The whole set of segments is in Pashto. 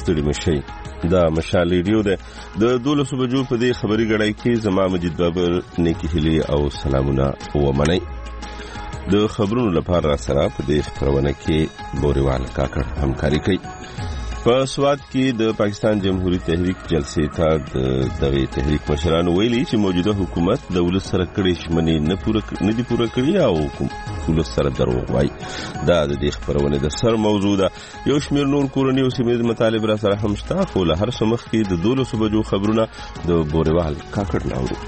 ستړي مشي. دا مشال ریډیو ده د 12 بجو په دې خبري غړای کې زما مجید بابر نیکی هلی او سلامونه ومنئ. د خبرونو لپاره سره په دې خبرونه کې بوريوال کاکړ همکاري کوي. په سواد کې د پاکستان جمهوریت تحریک جلسې ته دغه تحریک مشرانو ویلي چې موجوده حکومت د ولس سره کړي شمنې نه دي پوره کړي او ولس سره دروغ وایي. دا د دې خبرونه د سر موضوع ده. یو شمېر نور کورني او سیمه مطالب را سره هم شته، خو له هر څه مخکې د 12 بجو خبرونه د بوريوال کاکړ ناوړو.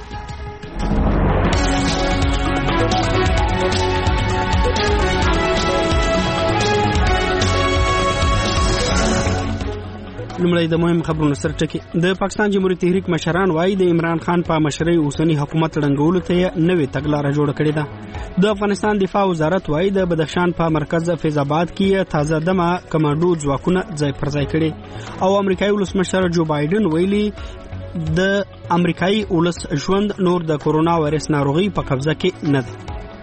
لمړی د مهم خبرونو سره ټکی. د پاکستان جمهوریت تحریک مشران وایي د عمران خان په مشرۍ اوسنی حکومت ړنګولو ته نوې تګلاره جوړه کړې ده. د افغانستان دفاع وزارت وایي د بدخشان په مرکز فیض آباد کې تازه دمه کمانډو ځواکونه ځای پر ځای کړي او امریکایي ولسمشر جو بایدن ویلي د امریکایي ولس ژوند نور د کورونا وایرس ناروغي په قبضه کې نه ده.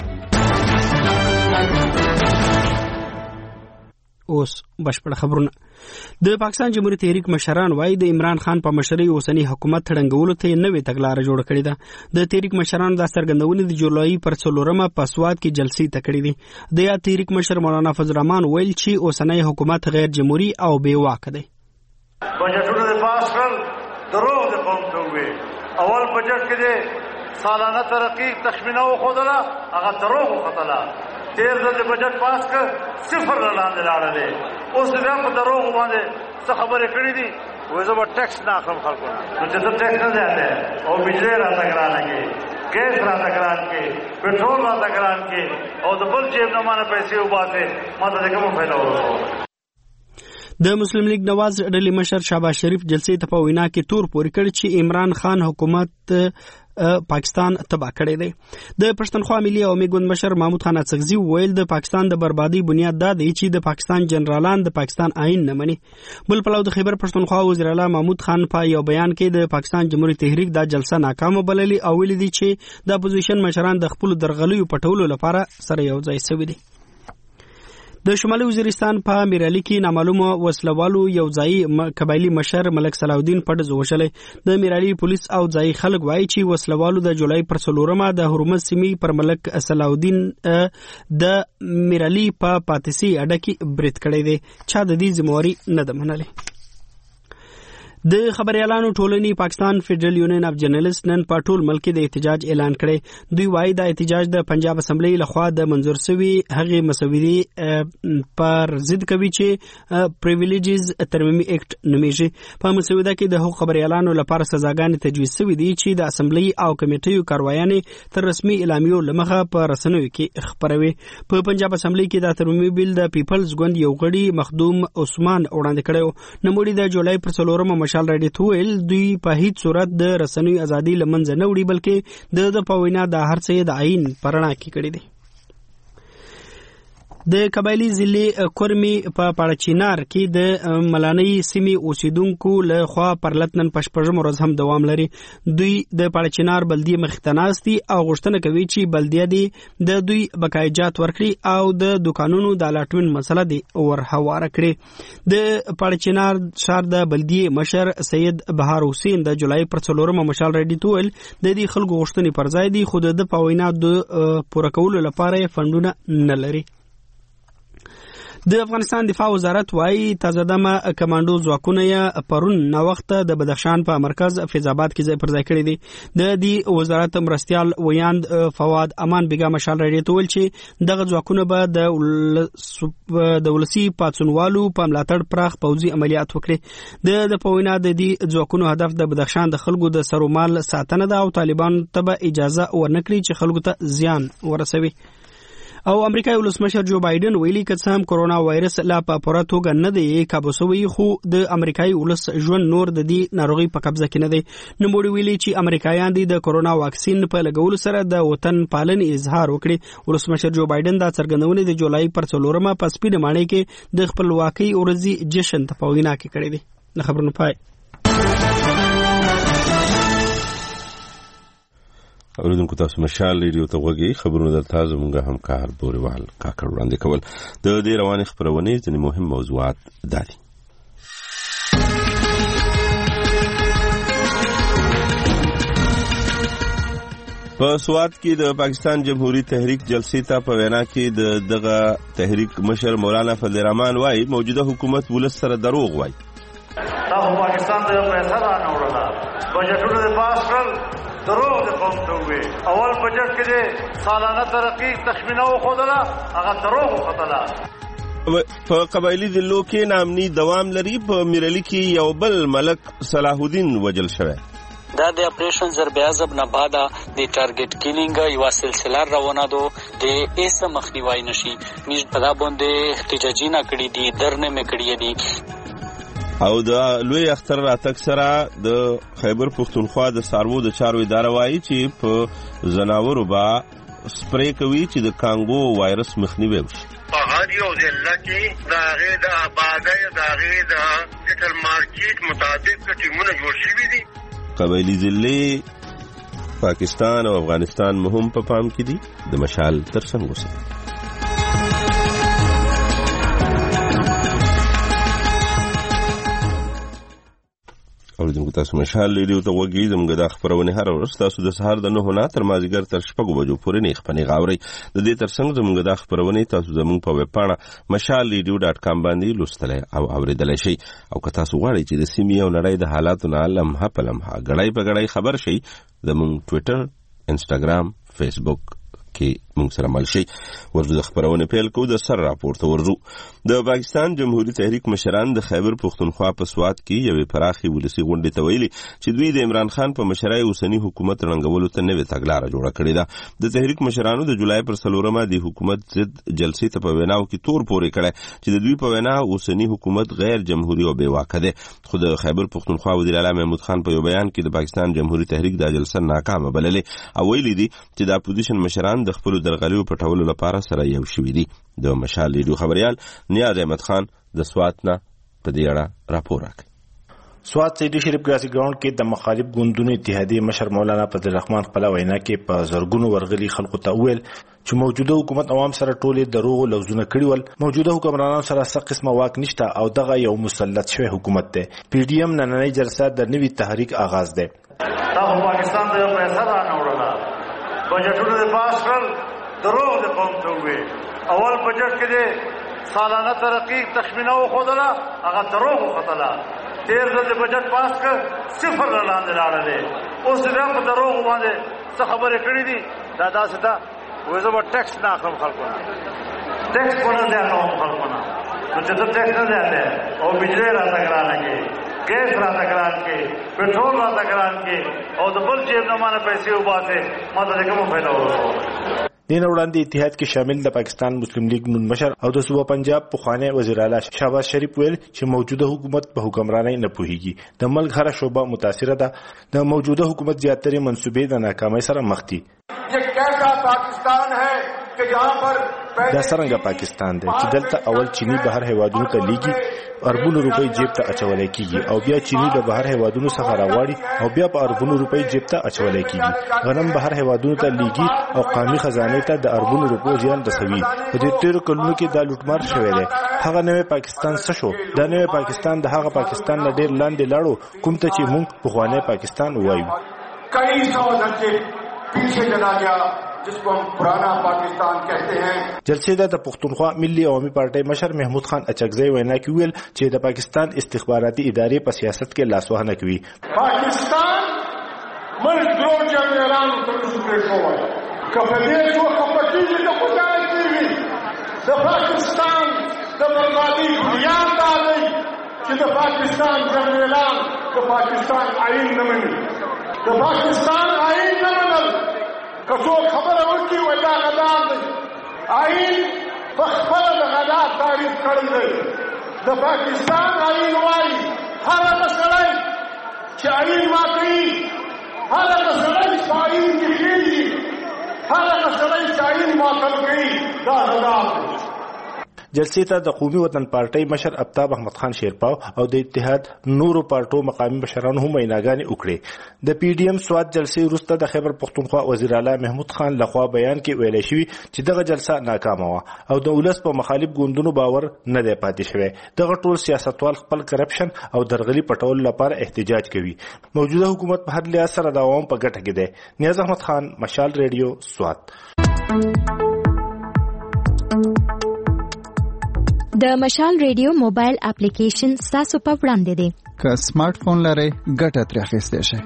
اوس بشپړ خبرونه. د پاکستان جمهوریت تحریک مشران وایي د عمران خان په مشرۍ اوسنی حکومت ړنګولو ته نوې تګلاره جوړه کړې ده. د تحریک مشرانو د څرګندونې د جولای پر 4 په سواد کې جلسې ته کړې دي. د یا تحریک مشر مولانا فضل الرحمن ویل چې اوسنی حکومت غیر جمهوری او بې واکه دی. بجټونه د پاس کړل دروغ د قوم ته وې. اول بجټ کې د سالانه ترقی تخمینه وخدله هغه دروغ وخدله. تیر د بجټ پاس ک صفر لاندې لاړلې. اوس بیا په دروغ باندې څه خبرې کړې دي. وې زه به ټیکس نه اخلم خلکو نه. نو چې ته ټیکس نه ځاته او بجلی راته ګرانه کې، ګیس راته ګران کې، پټرول راته ګران کې او د بل جیب نه مانه پیسې وباسه، ما ته کوم فائدہ ورسوه. د مسلم لیگ نواز ډلې مشر شهباز شریف جلسې ته په وینا کې تور پورې کړ چې عمران خان حکومت پاکستان تباہ کړی دی. د پښتونخوا ملي عوامي ګوند مشر محمود خان اڅکزي ویل د پاکستان د بربادي بنیاد دا دی چې د پاکستان جنرالان د پاکستان آئین نه مني. بل پلو د خیبر پښتونخوا وزیر اعلی محمود خان په یو بیان کې د پاکستان جمهوریت تحریک دا جلسه ناکامه بللې او ویلي دي چې د اپوزیشن مشران د خپل درغلیو پټولو لپاره سره یو ځای شوي دي. د شمالي وزیرستان په میرعلي کې نامعلومه وسلوالو یو ځای قبایلی مشر ملک صلاح الدین پټ وژلی. د میرعلي پولیس او ځای خلک وایي چې وسلوالو د جولای پر 4 د هرمز سیمې پر ملک صلاح الدین د میرعلي په پاتسي اډه کې برید کړی دی. چا د دې ذمہواری نه ده منلې. د خبريالانو ټولنې پاکستان فدرل یونین اف جرنالست نن په ټول ملک د احتجاج اعلان کړی. دوی وایي د احتجاج د پنجاب اسمبلی لخوا د منظور شوی هغه مسودې پر ضد کوي چې پریویلیجز ترمیمي اکټ نومیږي. په مسوده کې د حقوق خبريالانو لپاره سزاګانې تجویز شوې دي چې د اسمبلی او کمیټیو کاروایانې تر رسمي اعلامیو لمخه په رسنیو کې خبروي. په پنجاب اسمبلی کې د ترمیمي بیل د پیپلز ګوند یو غړي مخدوم عثمان وړاندې کړو. نوموړي د جولای پر 4 مشال راډیو تویل دوی په هیڅ صورت د رسنیو ازادي لمنځه نه وړي بلکې د پوینا د هر څه د عین پرنا کې کړی دی. د قبایلی ضلع کورمی په پاړچینار کې د ملانۍ سیمې اوسیدونکو له خوا پرلتنن پشپږم ورځ هم دوام لري. دوی د پاړچینار بلدیه مختناستي او غوښتنه کوي چې بلدیه دی د دوی بقایجات ورکړي او د دکانونو د الاټمنټ مسله دی ورهواره کړي. د پاړچینار شهر د بلدیه مشر سید بهار حسین د جولای پر 4 مشال راډیو تویل د دې خلکو غوښتنې پر ځای دي خو د پوینا د پوره کولو لپاره فندونه نه لري. د افغانستان دفاع وزارت وایي تازه دمه کمانډو ځواکونه یې پرون نو وخت د بدخشان په مرکز فیض آباد کې ځای پر ځای کړی دي. د دې وزارت مرستيال ویاند فواد امان بیگا مشال راډیو ته ویل چې دغه ځواکونه به د ولسی پاتسونوالو په ملاتړ پراخ پوځي عملیات وکړي. د پوینا د دې ځواکونو هدف د بدخشان د خلکو د سرومال ساتنه ده او طالبان ته به اجازه ورنکړي چې خلکو ته زیان ورسوي. او امریکایي ولسمشر جو بایدن ویلي که څه هم کورونا وایرس لا په پوره توګه نه دی کابو شوی خو د امریکایي ولس ژوند نور د دې ناروغي په قبضه کې نه دی. نوموړي ویلي چې امریکایان د کورونا واکسین په لګولو سره د وطن پالنې اظهار وکړي. ولسمشر جو بایدن دا څرګندونه د جولای پر 4 په سپیډ ماڼۍ کې د خپلواکۍ ورځې جشن ته په وینا کې کړی دی. خبرونه پای. اوریدونکو تاسو مشال ریډیو ته وګورئ. خبرونه د تاسو مونږه همکار بوريوال کاکړ وړاندې کول. د دې روانې خبرونه ځینې مهم موضوعات دي. په سوات کې د پاکستان جمهوریت تحریک جلسې ته په وینا کې دغه تحریک مشر مولانا فضل الرحمن وایي موجوده حکومت ولس سره دروغ وایي. دا پاکستان ته پیسې نه وړله، بجټونه د پاس کړل، دروغ د قوم ته وې. اول بجټ کې د سالانه ترقی تخمینه وښودله، هغه دروغ وختله. په قبایلی ضلعو کې ناامني دوام لري. په میرعلي کې یو بل ملک صلاح الدین وجل شوی. دا د اپریشن ضرب اعظم نه بعد د ټارګټ کیلینګ یو سلسله روانه ده د ایس مخنیوي نشي موږ په دا باندې احتجاجي نه کړی دي درنه مې کړی دي. او د لوی اختر راتګ سره د خیبر پښتونخوا د څاروو د چارو اداره وایي چې په ځناورو با سپری کوي چې د کانګو وایرس مخنیوي وشي. په هر یو ضلع کې د هغې د آبادۍ د هغې د سټل مارکیټ مطابق ټیمونه جوړ شوي دي. قبایلی ضلعې پاکستان او افغانستان مهم په پام کې دي. د مشال ترڅنګ اوسئ. اوریدونکو تاسو مشال ریډیو ته وګورئ. زموږ د خبرونه هر ورځ تاسو د سهار د 9 نه تر مازیګر تر 6 بجو پورې نه خپنې غاوري. د دې ترڅنګ زموږ د خبرونه تاسو زموږ په ویب پاڼه mashalradio.com باندې لوستلای او اوریدلای شئ. او که تاسو غواړئ چې د سیمې او نړۍ د حالاتو نه لمحه په لمحه غړای په غړای خبر شئ، زموږ ټوئیټر، انسټاګرام، فیسبوک کې موږ سره مل شي. ورته د خبرونه پیل کوو. د سر راپورته ورځو. د پاکستان جمهوریت تحریک مشران د خیبر پښتونخوا په سوات کې یوې پراخي ولسی غونډې ته ویلي چې دوی د عمران خان په مشرۍ اوسنی حکومت رنګولو ته نوې تګلاره جوړه کړې ده. د تحریک مشرانو د جولای پر 4مه د حکومت ضد جلسې ته په ویناو کې تور پورې کړه چې د دوی په وینا اوسنی حکومت غیر جمهوریت او بې واکه ده. خو د خیبر پښتونخوا وزیر اعلی محمود خان په یو بیان کې د پاکستان جمهوریت تحریک د جلسه ناکامه بللې او ویلي دي چې د اپوزیشن مشران د خپل درغلیو پټولو لپاره سره یو شوي دي. د مشال ریډیو خبريال نیاز احمد خان د سوات نه په دې اړه راپور راکړي. سوات سیدی شریف ګراسي ګراوند کې د مخالف ګوندونو اتحادیې مشر مولانا فضل الرحمن خپل وینا کې په زرګونو ورغلي خلکو ته ویل چې موجوده حکومت عوام سره ټولې دروغ لفظونه کړي ول. موجوده حکمرانانو سره څه قسمه واک نشته او دغه یو مسلط شوی حکومت دی. پی ډی ایم نننۍ جلسه د نوي تحریک آغاز دی. دا پاکستان ته پیسې نه وړله، بجټونه د پاس کړل، دروغ د قوم ته وې. اول بجټ کې د سالانه ترقی تخمینه وښودله، هغه دروغ وختله. تیر ځل د بجټ پاس کړ، صفر لاندې لاړلې. اوس بیا په دروغ باندې څه خبرې کړې دي. دا داسې ده وایي زه به ټیکس نه اخلم خلکو نه، ټیکس به نه زیاتوم خلکو نه. نو چې ته ټیکس نه زیاتې او بجلی راته ګرانه کې، ګیس راته ګران کې، پټرول راته ګران کې او د بل جیب نه مانه پیسې وباسې، ما ته د کومه فایده ورکوم. دین وړاندې اتحاد کې شامل د پاکستان مسلم لیگ نون مشر او د صوبه پنجاب پخوانی وزیر اعلی شهباز شریف ویل چې موجوده حکومت په حکمرانۍ نه پوهیږي. د ملک هر شعبه متاثره ده. د موجوده حکومت زیاتره منصوبې د ناکامۍ سره مخ دي. دا څنګه پاکستان دی چې دلته اول چینی بهر هیوادونو ته لیږي، اربونو روپۍ جیب ته اچولای کیږي او بیا چینی د بهر هیوادونو څخه راوړي او بیا په اربونو روپۍ جیب ته اچولای کیږي. غنم بهر هیوادونو ته لیږي او قومي خزانه ته د اربونو روپو زیان رسوي. په دې تیر کلونو کې دا لوټمار شوی دی. هغه نوې پاکستان څه شو؟ دا نوې پاکستان د هغه پاکستان نه ډیر لاندې لاړو کوم ته چې موږ پخوانی پاکستان وایو. کئی سو دھکے پیچھے چلا گیا جس کو ہم پرانا پاکستان کہتے ہیں. جلسې د پښتونخوا ملي عوامي پارټۍ مشر محمود خان اچکزی وینا کې ویل چې د پاکستان استخباراتي ادارې په سیاست کې لاسوهنه کوي. پاکستان ملک درو جنرالان ترڅو شوی کفدې جو کپټی د خدای دی. د پاکستان د بربادي بنیاد دی چې د پاکستان جنرالان د پاکستان آئین نه مني. د پاکستان آئین نه منل کڅو خبره ورکی وای دا غدار دی. آئین په خپل د غدار تعریف کړی دی. د پاکستان آئین وای هر مسله چې آئین ماتوي، هر مسله چې آئین کې کېږي، هر مسله چې آئین ماتل کوي دا غدار دی. جلسې ته د قومي وطن پارټۍ مشر افتاب احمد خان شیرپاو او د اتحاد نورو پارټو مقامي مشرانو هم ویناګانې وکړې. د پی ډی ایم سواد جلسې وروسته د خیبر پختونخوا وزیر اعلی محمود خان لخوا بیان کې ویل شوی چې دغه جلسه ناکامه وه او د ولس په مخالف ګوندونو باور نه دی پاتې شوی. دغه ټول سیاستوال خپل کرپشن او درغلي پټولو لپاره احتجاج کوي. موجوده حکومت په هر لحاظ سره د عوام په ګټه کې دی. نیاز احمد خان، مشال ریډیو، سوات. د مشال ریډیو موبایل اپلیکیشن تاسو په وړاندې دی. که سمارټ فون لرئ ګټه ترې اخیستی شئ.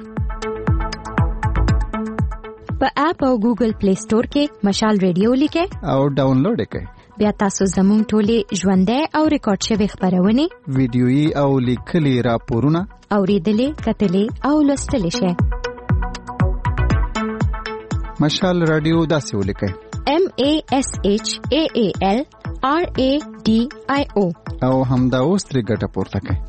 په اپ او ګوګل پلی سٹور کې مشال ریډیو لیکئ او ډاونلوډ یې کړئ. بیا تاسو زموږ ټولې ژوندۍ او ریکارډ شوي خپرونې، ویډیويي او لیکلي راپورونه اورېدلې، کتلې او لوستلی شئ. مشال رادیو داسې ولیکئ: MASHAAL RADIO او همدا اوس ترې ګټه پورته کړئ.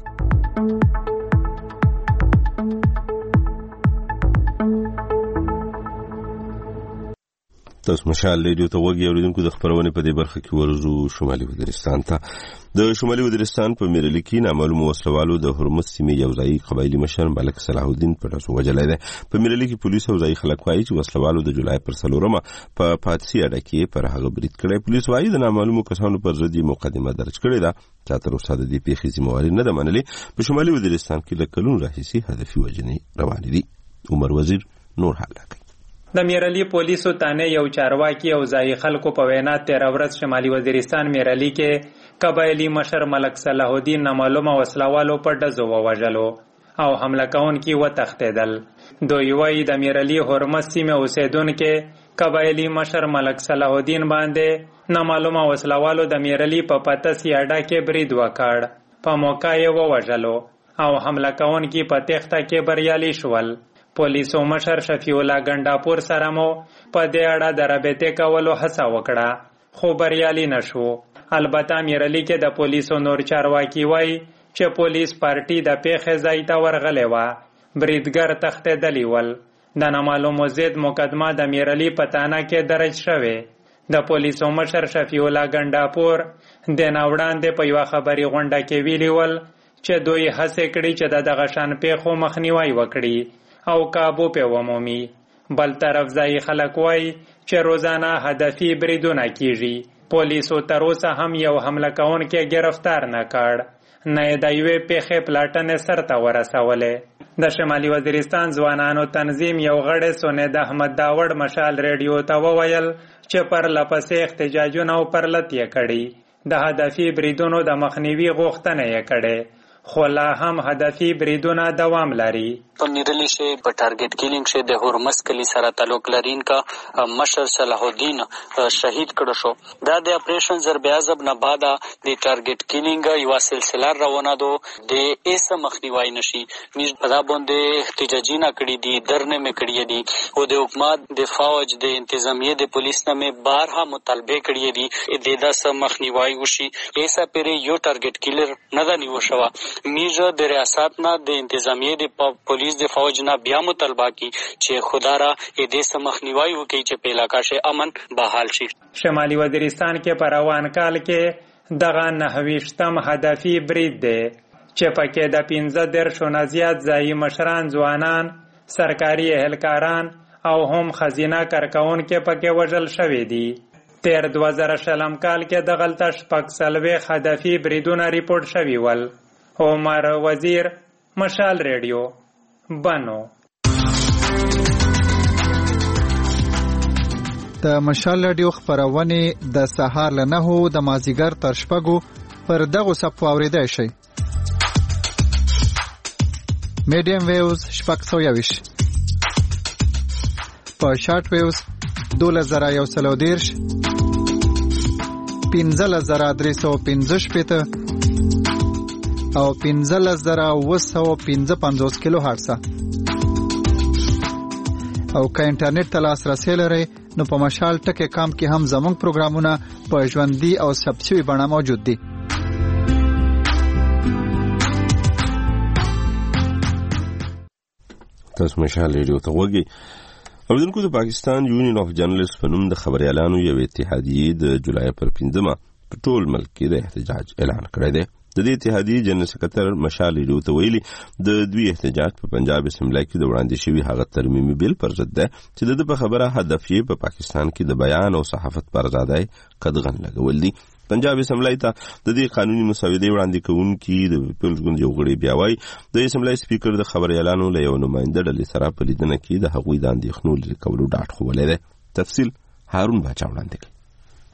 تاسو مشال ریډیو ته وګورئ. اوریدونکو د خبرونه په دې برخه کې ورزو شمالي وزیرستان ته. د شمالي وزیرستان په میرلی کې نامعلوم وسلوالو د هرمز سیمې یو ځای قبایلی مشر ملک صلاح الدین په لاس وجلای دی. په میرلی کې پولیس او ځای خلک وایي چې وسلوالو د جولای پر 4 په پاتسي اډه کې پر هغه برید کړی. پولیس وایي د نامعلومو کسانو پر ضد مقدمه درج کړې ده چې تر اوسه د دې پیښې ذمہواري نه ده منلې. په شمالي وزیرستان کې له کلونو راهیسې هدفي وژنې روانې دي. عمر وزیر نور حال کوي. د میرلی پولیسو تانه یو چارواکي او ځای خلکو په وینا 13 ورځ شمالي وزیرستان میرلی کې قبایلی مشر ملک صلاح الدین نامعلومه وسلوالو په ډزو ووژلو او حمله کوونکي وتښتېدل. دوی وایي د میرلی هرمز سیمې اوسیدونکي قبایلی مشر ملک صلاح الدین باندې نامعلومه وسلوالو د میرلی په پاتسي اډه کې برید وکړ. په موقع یې ووژلو او حمله کوونکي په تېښته کې بریالي شول. پولیسو مشر شفیع الله ګنډاپور سره مو په دې اړه د رابطې کولو هڅه وکړه خو بریالي نشو. البته میرلی کې د پولیسو نور چارواکي وایي چې پولیس پارټي د پیښې ځای ته ورغلی وه. بریدګر تښتېدلي ول. د نامعلومو ضد مقدمه د میرلی په تانه کې درج شوې. د پولیسو مشر شفیع الله ګنډاپور د نه وړاندې په یوه خبري غونډه کې ویلي ول چې دوی هڅې کړي چې د دغه شان پیښو مخنیوی وکړي او کابو په ومومي. بل طرف ځای خلک وایي چې روزانه هدفي بریدونه کیږي. پولیسو تر اوسه هم یو حمله کوونکی گرفتار نه کړ، نه یې د یوې پیښې پلاټنې سرته ورسولې. د شمالي وزیرستان ځوانانو تنظیم یو غړی سونید احمد داوړ مشال ریډیو ته وویل چې پرله پسې احتجاجونه او پرلت یې کړي. د هدفي بریدونو د مخنیوي غوښتنه یې کړې خو لا هم هدفي بریدونه دوام لري. په میرلی شي په ټارګټ کیلینګ شي د هرمز کلی سره تعلق لرونکا مشر صلاح الدین شهید کړو شو. دا د اپریشن ضرب عذاب نه بعد د ټارګټ کیلینګ یو سلسله روانه دو د ایس مخنیوي نشي. میز په دا باندې احتجاجي نه کړی دي، درنه مې کړی دي او د حکومت د فوج د انتظامیه د پولیس نه مې بارها مطالبه کړی دي د داسه مخنیوي وشي. ایسا پرې یو ټارګټ کیلر نه دی نیو شو. میز د ریاست نه د انتظامیه د پولیس د فوج نه بیا مطالبه کی چې خدارا دې سمخنیوي وکړي چې په علاقې شي امن بحال شي. شمالي وزیرستان کې په روان کال کې دغه 29م هدفي برید دی چې پکې د 15 نه زیات ځایي مشران، ځوانان، سرکاري اهلکاران او هم خزینه کارکونکي پکې وژل شوي دي. تیر 2000 کال کې دغلته 46 هدفي بریدونه ریپورت شوي ول. عمر وزیر، مشال ریډیو، بنو. د مشال ریډیو خبرونه د سهار له 9 د مازیګر تر 6 پر دغه صفو اوریدای شي. میډیم ویوز 620 په شارټ ویوز 2110 15315 او 15955 کیلو هرتز. او که انټرنیټ ته لاسرسی لرئ نو په مشال ټکی کام کې هم زموږ پروګرامونه په ژوندۍ او ثبت شوي بڼه موجود دي. تاسو مشال ریډیو ته وګورئ. اوریدونکو د پاکستان یونین اف جرنالست په نوم د خبريالانو یو اتحادیه د جولای پر 15 په ټول ملک کې د احتجاج اعلان کړی دی. د دې اتحادیې جنرال سکرټر مشال ریډیو ته ویلي د دوی احتجاج په پنجاب اسمبلی کې د وړاندې شوي هغه ترمیمي بل پر ضد ده چې د په خبره هدف یې په پاکستان کې د بیان او صحافت پر آزادۍ قدغن لګول دي. پنجاب اسمبلی ته د دې قانوني مسودې وړاندې کوونکي د پیپلز ګوند یو غړي بیا وایي د اسمبلی سپیکر د خبر اعلان له یو نماینده ډلې سره په لیدنه کې د هغوی د اندېښنو لرې کولو ډاډ ښوولی دی. تفصیل هارون باچا وړاندې کوي.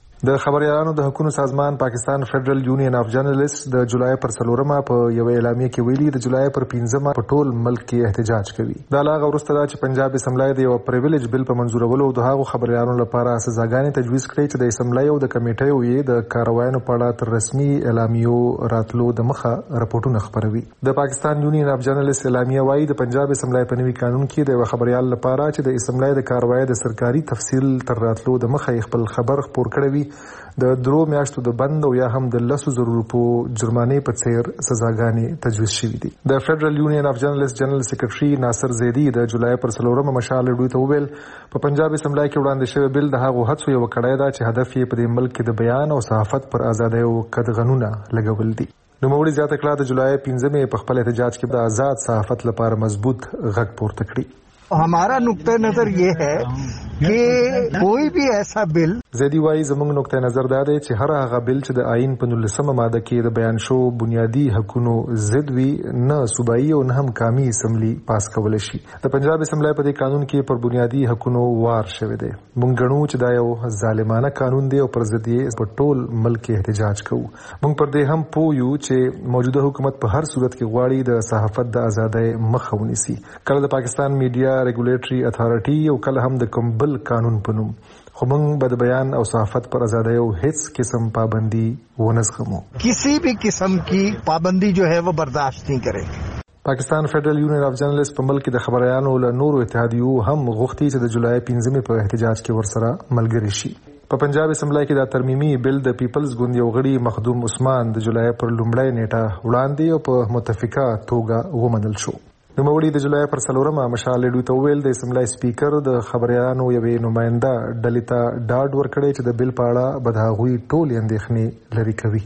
د خبريالانو د حقوقو سازمان پاکستان فدرل یونین اف جرنالست د جولای پر 4 په یو اعلامیه کې ویلي د جولای پر 15 په ټول ملک کې احتجاج کوي. دا لاغه ورسته چې پنجاب اسمبلی د یو پریویلیج بل په منزورولو د هغو خبريالانو لپاره سزاګانې تجویز کړې چې د اسمبلی او د کمیټې وې د کاروایانو په اړه تر رسمي اعلامیو راتلو د مخه راپورټونه خبروي. د پاکستان یونین اف جرنالست اعلامیه وايي د پنجاب اسمبلی په نوي قانون کې د خبريال لپاره چې د اسمبلی د کاروای د سرکاري تفصیل تر راتلو د مخه خپل خبر خپور کړی د درو میاشتو د بند او یا هم د 100,000 روپو جرمانې په څیر سزاګانې تجویز شوې دي. د فدرل یونین اف جرنالست جنرال سیکریټري ناصر زیدی د جولای پر 4 مشال ریډیو ته وویل په پنجاب اسمبلی کې وړاندې شوی بل د هغو هڅو یو کړی دا چې هدف یې په دې ملک کې د بیان او صحافت پر آزادۍ او قدغنونه لګول دي. نوموړي زیاته کړه د جولای 15 په خپل احتجاج کې د آزاد صحافت لپاره مضبوط غږ پورته کړی. हमारा नुक्ता नजर ये है कि कोई भी ऐसा बिल زیدی وايي زموږ نقطه نظر دا دی چې هر هغه بل چې د آئین په 19 ماده کې د بیان شو بنیادی حقوقو ضد وي نه صوبایي او نه هم قومي اسمبلی پاس کول شي. د پنجاب اسمبلی په دې قانون کې پر بنیادی حقوقو وار شوی دی. موږ غنو چې دا یو ظالمانه قانون دی او پر ضد یې په ټول ملک احتجاج کوو. موږ پر دې هم پویو چې موجوده حکومت په هر صورت کې غواړي د صحافت د ازادۍ مخه ونیسي. کله د پاکستان میډیا ریګولیټري اتھارټي او کله هم د کوم بل قانون په نوم خو موږ به د بیان او صحافت پر آزادۍ او هیڅ قسم پابندي ونه زغمو. کسی بھی قسم کی پابندی جو ہے وہ برداشت نہیں کرے. پاکستان فدرل یونین اف جرنالست په ملک د خبريالانو له نورو اتحادیو هم غوښتي چې د جولای 15 په احتجاج کې ورسره ملګري شي. په پنجاب اسمبلی کې د ترمیمي بل د پیپلز ګوند یو غړي مخدوم عثمان د جولای پر لومړۍ نیټه وړاندې او په متفقه توګه ومنل شو. نوموړي د جولای پر 4 مشال ریډیو ته ویل د اسمبلی سپیکر د خبريالانو یوې نماینده ډلې ته ډاډ ورکړی چې د بل په اړه به د هغوی ټولې اندېښنې لرې کوي.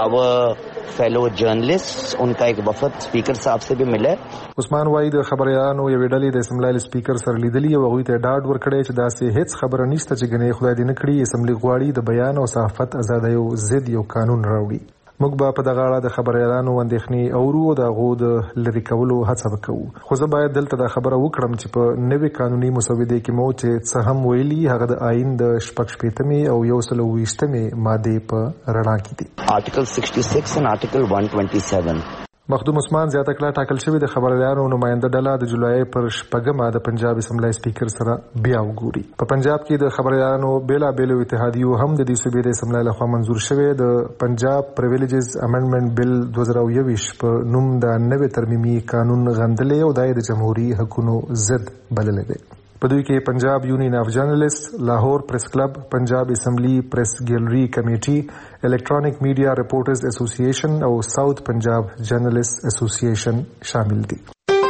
our fellow journalists उनका एक वफद स्पीकर साहब से भी मिला. عثمان وايي د خبريالانو یوې ډلې د اسمبلی سپیکر سره لیدلي او هغوی ته ډاډ ورکړی چې داسې هیڅ خبره نشته چې ګنې خدای دې نه کړي اسمبلی غواړي د بیان او صحافت ازادۍ او ضد یو قانون راوړي. موږ به په دغه اړه د خبريالانو اندېښنې اورو او د هغو د لرې کولو هڅه وکړو. خو زه باید دلته دا خبره وکړم چې په نوې قانوني مسودې کې مو چې څه هم ویلي هغه د آئین د 14 او 120 ماده په رڼا کې دي. Article 66 and Article 127. مخدوم عثمان زیاته کړه ټاکل شوی د خبريالانو نماینده ډله د جولای پر 4 د پنجاب اسمبلی سپیکر سره بیا وګوري. په پنجاب کې د خبريالانو بیلابېل اتحادیو هم د دې صوبې د اسمبلی لخوا منزور شوی د پنجاب پریویلیجز امندمنت بل 2021 په نوم د نوې ترمیمي قانون غندلې او د جمهوریت حقوقو ضد بلل دی. په دوی کې پنجاب یونین اف جرنالست، لاهور پریس کلب، پنجاب اسمبلی پریس ګیلری کمیټي، الکترونیک میډیا ریپورټرز اسوسییشن او ساوث پنجاب جرنالست اسوسییشن شامل دي.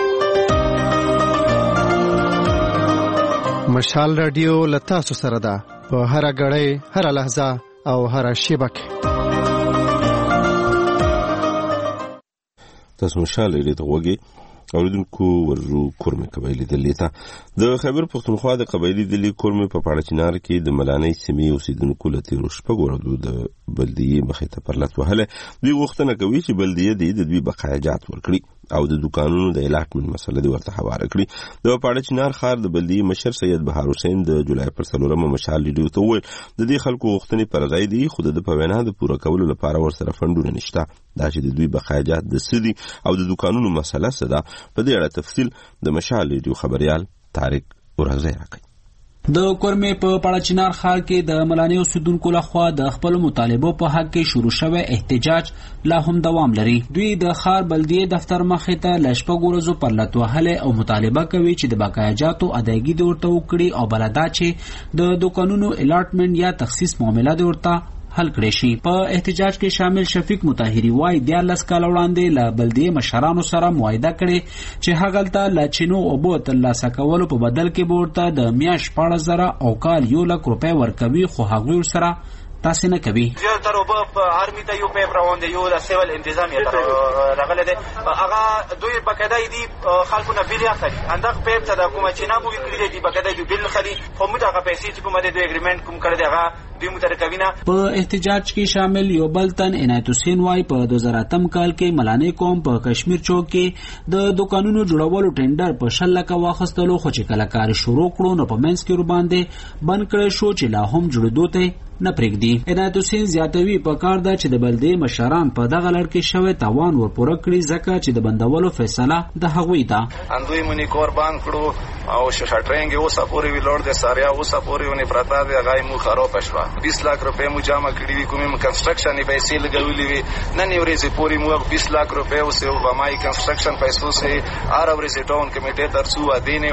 مشال رادیو لتا سره ده په هر غړې هر لحظه او هر شیبه کې. تاسو مشال لري ته وګي اوریدونکو ورو کورمه قبایلی دلی ته د خیبر پښتونخوا د قبایلی دلی کورمه په پاړچینار کې د ملانۍ سیمې اوسیدونکو له تیرو شپږ ورځو د بلدیې مخې ته پرلط وهله. دوی غوښتنه کوي چې بلدیې د دوی بقایجات ورکړي او د دکانونو د الاټمنټ مسله دی ورته حواله کړي. د پاړچینار ښار د بلدیې مشر سید بهار حسین د جولای پر 4 مشال ریډیو ته وویل د دې خلکو غوښتنې پر ځای دي خو د په وینا د پوره کولو لپاره ورسره فنډونه نشته. دا چې د دوی بقایجات د سدي او د دکانونو مسله سره په دې اړه تفصیل د مشال ریډیو خبريال طارق ورغزی راکړي. د کورمه په پاړچینار ښار کې د ملانۍ اوسیدونکو لخوا د خپل مطالبو په حق کې شروع شوی احتجاج لا هم دوام لري. دوی د ښار بلدیې دفتر مخې ته له شپږ ورځو پرلط وهلې او مطالبه کوي چې د بقایجاتو ادایګي د ورته وکړي او بلدا چې د دکانونو الاټمنټ یا تخصیص معامله د ورته حل کړی شي. په احتجاج کې شامل شفیق مطهری وايي 14 کال وړاندې له بلدیې مشرانو سره معاهده کړې چې هغلته له چینو او بو ترلاسه کولو په بدل کې ورته د میاش 14,000 او کال 1 لک روپۍ ورکوي خو هغوی سره تاسې نه کوي. زیاتره اوبه په آرمي ته یو پیپ روان دی، یو د سیول انتظامیه ته راغلی دی. هغه دوی باقاعده دي خلکو نه بیل اخلي، همدغه پیپ ته د کومه چې نابو کړي دي باقاعده دي بیل خلي، خو موږ هغه پیسې چې کومه د اګریمنټ کوم کړی دی هغه دوی مترکوي نه. په احتجاج کې شامل یو بل تن عنایت حسین وای په 2008 کال کې ملانې قوم په کشمیر چوک کې د دوکانونو جوړولو ټینډر په 10 لکه واخستلو، خو چې کله کار شروع کړو نو په منځ کې ور باندې بند کړی شو چې لا هم جوړېدو ته نه پرېږدي. عنایت حسین زیاتوي پکار ده چې د بلدې مشران په دغه لړ کې شوی تاوان ورپوره کړي، ځکه چې د بندولو فیصله د هغوی ده. اندوی مونږ کور باند کړو او شټرنګ اوسه پورې ویلوړ د ساریا اوسه پورې ونی پراته دی، هغه مو خراب شو. 20 لک روپے مو جمع کړی وی، کومه کنستراکشن پیسې لګولې وی، نن ورځې پورې مو 20 لک روپے اوسه په مای کنستراکشن پیسو سه ار ورځې ټاون کمیټه ترڅو ادینه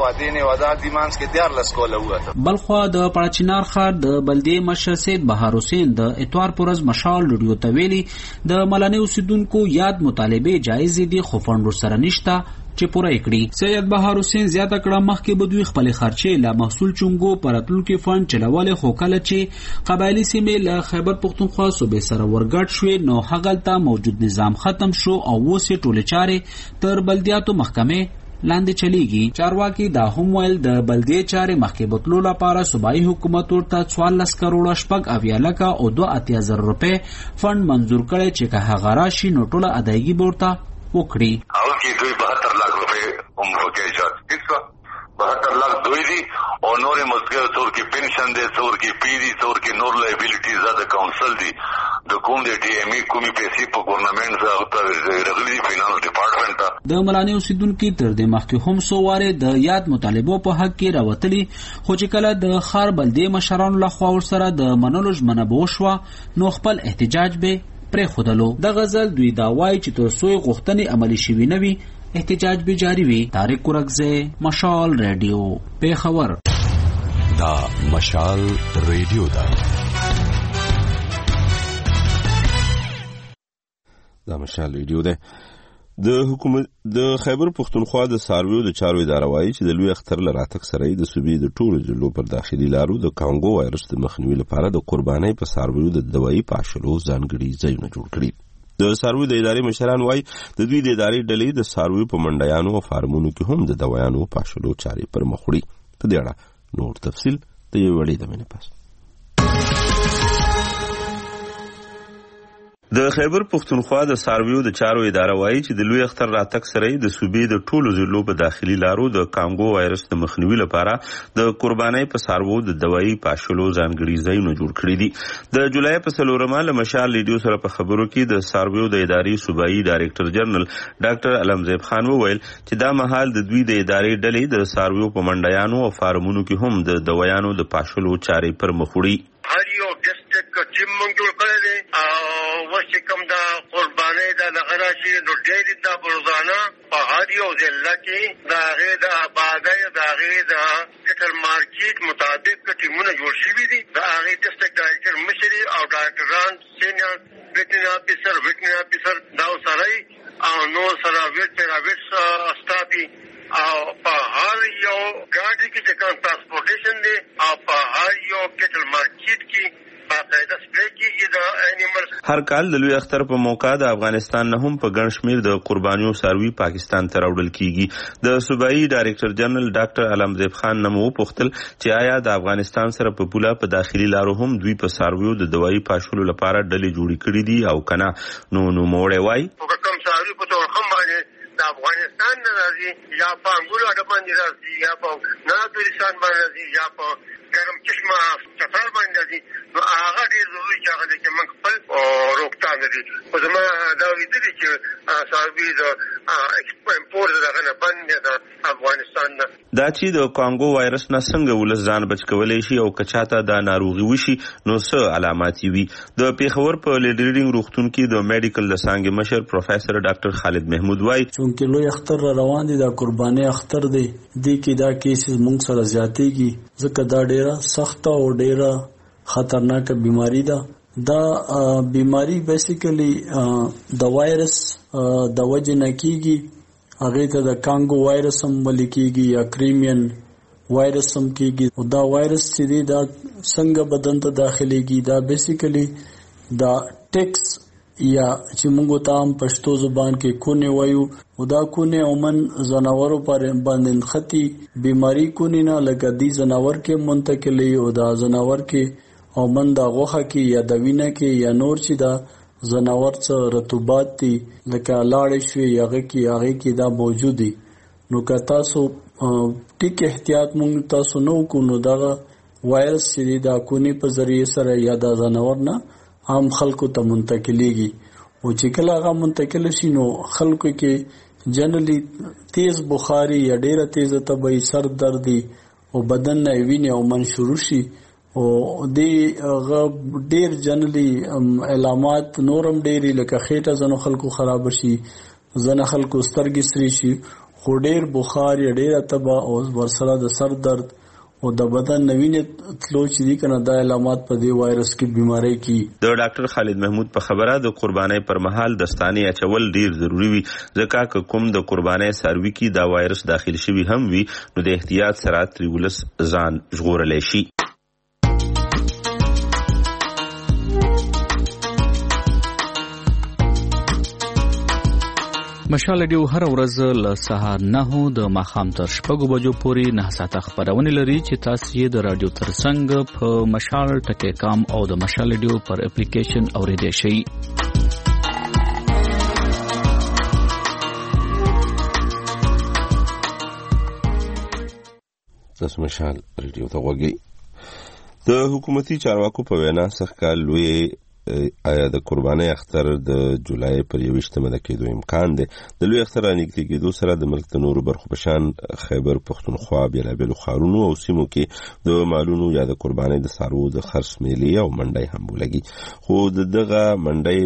ودا دیمانس کې تیار لسکوله وته. بلخوا د پړچینار ښار د بلدې مشر سید بهار حسین د اتوار پرز مشال لډیو ته ویلي د ملانې اوسیدونکو یاد مطالبه جایز دي، خو فند سره نشته چې پوره کړي. سید بهار حسین زیاته کړه مخکې بدوی خپل خرچې له محصول چونګو پراتل کې فند چلواله، خو کله چې قبایلی سیمې له خیبر پختونخوا صوبې سره ورګډ شوې نو هغلته موجود نظام ختم شو او وسې ټوله چارې تر بلدیاتو محکمې لاندې چلیږي. چارواکي دا هم ویل د بلدیې چارې مخکې بتلو لپاره صوبایي حکومت ورته 14 کروڑ شپږ اویا لکه او 2.80 روپے فند منظور کړي چې که هغه راشي نو ټوله ادایګي ورته وکړي. او کې دوی 72 لک روپے عمر کې ایجاد کړو، 72 لک دوی دي او نورې مسګر څور کې پنشن دي، څور کې پی دي، څور کې نور لایبیلیټیز د کونسل دي، د کوم د ټي ایم ای کومي پیسې په ګورنمنت سره رغلي فینانس ډپارټمنټ ته. د ملانې اوسیدونکو تر دې مخکې هم سوواره د یاد مطالبو په حق کې راوتلي، خو چې کله د ښار بلدې مشرانو لخوا ورسره د منلو ژمنه وشوه نو خپل احتجاج به پرې خودلو. د غزل دوی دا وایي چې تر څو غوښتنې عملي شوي نه وي احتجاج به جاری وي. طارق قرغزه، مشال ریډیو، پیښور. دا مشال ریډیو ده. دا مشال ریډیو ده. د حکومت د خیبر پختونخوا د سارویو د چارو اداره وایي چې د لوی اختر لراتک سره د صوبې د ټولو ضلعو پر داخلي لارو د کانګو وایرس د مخنیوي لپاره د قربانۍ په سارویو د دوایي پاشلو ځانګړي ځایونه جوړ کړي. د سارویو د ادارې مشران وایي د دوی د ادارې ډلې د سارویو په منډیانو او فارمونو کې هم د دوایانو پاشلو چارې پر مخ وړي. په دې اړه نور تفصیل د یو وړي د منې پاس. د خیبر پختونخوا د سارویو د چارو اداره وایي چې د لوی اختر راتګ سره د صوبې د ټولو ضلعو په داخلي لارو د کانګو وایرس د مخنیوي لپاره د قربانۍ په سارویو د دوایي پاشلو ځانګړي ځایونه جوړ کړي دي. د جولای په 4 له مشال ریډیو سره په خبرو کې د سارویو د ادارې صوبایي ډایریکټر جنرال ډاکټر علمزیب خان وویل چې دا مهال د دوی د ادارې ډلې د سارویو په منډیانو او فارمونو کې هم د دوایانو د پاشلو چارې پر مخ وړي. هر یو ډسټریکټ ټیم موږ جوړ کړی دی او وڅ کوم دا قربانۍ دا لغرا شي نو ډېر دا روزانه په هر یو ضلع کې دا غي د آبادی دا غي د کټل مارکیټ مطابق ټیمونه جوړ شوي دي. دا غي ډسټریکټ ډایریکټر مشري او ډاکټران سینیئر ویټرینری افیسر دا سره او نو سره ویټ سټافي او په هر یو ګاډي کې چې کوم ټرانسپورټیشن دی او په هر یو کټل مارکیټ کې باقاعده سپری کې د انیملز. هر کال د لوی اختر په موقع د افغانستان نه هم په ګڼ شمیر د قربانیو ساروي پاکستان ته راوړل کیږي. د صوبایي ډایریکټر جنرال ډاکټر علمزیب خان نمو پوښتل چې آیا د افغانستان سره په پوله په داخلي لارو هم دوی په سارویو د دوایي پاشلو لپاره ډلې جوړې کړې دي او کنه نو موړې وای کوم ساروي په تور هم باندې د افغانستان نه راځي یا په انګولو اډه باندې راځي یا په ناتوریستان باندې راځي یا په ګرم چشمه چترال باندې راځي نو هغه ډېر ضروري چې هغه د موږ خپل روکتان دي. خو زما دا ویدي چې ساروي د امپورټ دغه نه بند د افغانستان نه دا چې د کانګو وایرس نه څنګه ولس ځان بچ کولای شي او کچاته د ناروغي وشي نو څه علامات وي. د پیښور په لیډرینګ روغتون کې د میډیکل د څانګې مشر پروفیسور ډاکټر خالد محمود وایي چې لوی اختر روان دي دا قرباني اختر دی دې کې دا کیسز موږ سره زیاتېږي ځکه دا ډیره سخت او ډیره خطرناک بیماری ده. دا بیماری بیسیکلی د وایرس د وجه نه کیږي، هغه ته د کانګو وایرس هم ویل کیږي یا کریمین وایرس هم کیږي. او دا وایرس چې دی دا څنګه بدن ته داخليږي دا بیسیکلی دا ټیکس یا چې موږ ته عام پښتو زبان کې کونه وایو. او دا کونه عموماً زناورو پر باندې خطي بیماری کونه نه لکه دي زناور کې منتقلی او دا زناور کې عموماً دا غوخه کې یا د وینه کې یا نور چې دا زناور څخه رطوبات دي لکه لاړې شوی هغه کې دا موجود دي. نو که تاسو ټیک احتیاط مونږ تاسو نو کو نو دا وایرس چې دا کونی په ذریعہ سره یا دا زناور نه عام خلکو ته منتقلیږي. او چې کله هغه منتقل شي نو خلکو کې جنرالي تیز بخاري یا ډیره تیز تبي سر درد او بدن نه ویني او من شروع شي. او دې ډیر جنرالي علامات نورم ډیری لکه خېټه زنو خلکو خراب شي زنه خلکو سترګې سري شي خو ډیر بخار یا ډیره تبا او ورسره د سر درد او د بدن نوینه تلو چې دي کنه دا علامات په دې وایرس کې بیماری کی. د ډاکټر خالد محمود په خبره د قربانۍ پر مهال دستانې اچول ډیر ضروری وي ځکه کوم د قربانۍ سروي کې دا وایرس داخل شوی هم وي نو د احتیاط سره تریولس ځان ژغورلی شي. مشال ریډیو هر ورځ له سهار 9 د ماښام تر 6 بجو پورې 9 ساعته خبرونه لري چې تاسو یې د رادیو ترڅنګ په مشال ټکی کام او د مشال ریډیو پر اپلیکیشن اوریدئ شئ. تاسو مشال ریډیو ته وګورئ. د حکومتي چارواکو په وینا سږکال لوی آیا د قربانۍ اختر د جولای پر 21مه د کېدو امکان دی. د لوی اختر رانږدې کېدو سره د ملک د نورو برخو په شان خیبر پښتونخوا بېلابېلو ښارونو او سیمو کې د مالونو یا د قربانۍ د څاروو د خرڅ میلې او منډۍ هم ولګي. خو د دغه منډۍ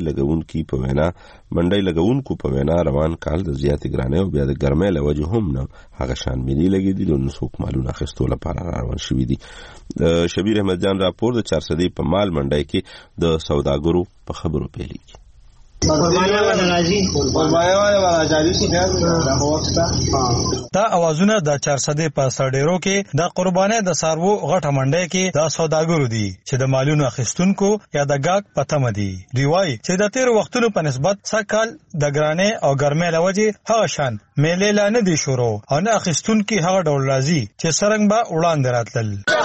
لګونکو په وینا روان کال د زیاتې ګرانۍ او بیا د ګرمۍ له وجې هم نه هغه شان میلې لګېدلي او نه څوک مالونه اخیستو لپاره روان شوي دي. شبیر احمد جان راپور د 400 په مال منډۍ کې د سوداګرو په خبرو پیلېږي. دا اوازونه د 400 په سړډیرو کې د قربانۍ د سارو غټه منډۍ کې د سوداګرو دي چې د مالونو اخیستونکو یا د گاګ پتم دي. دی وايي چې د تیر وختونو په نسبت سکهال د ګرانۍ او ګرمۍ لوجه هغه شان میلې لا نه دي شروع او نه اخیستونکو هغه ډول راځي چې سرنګ به وړاندې راتلل.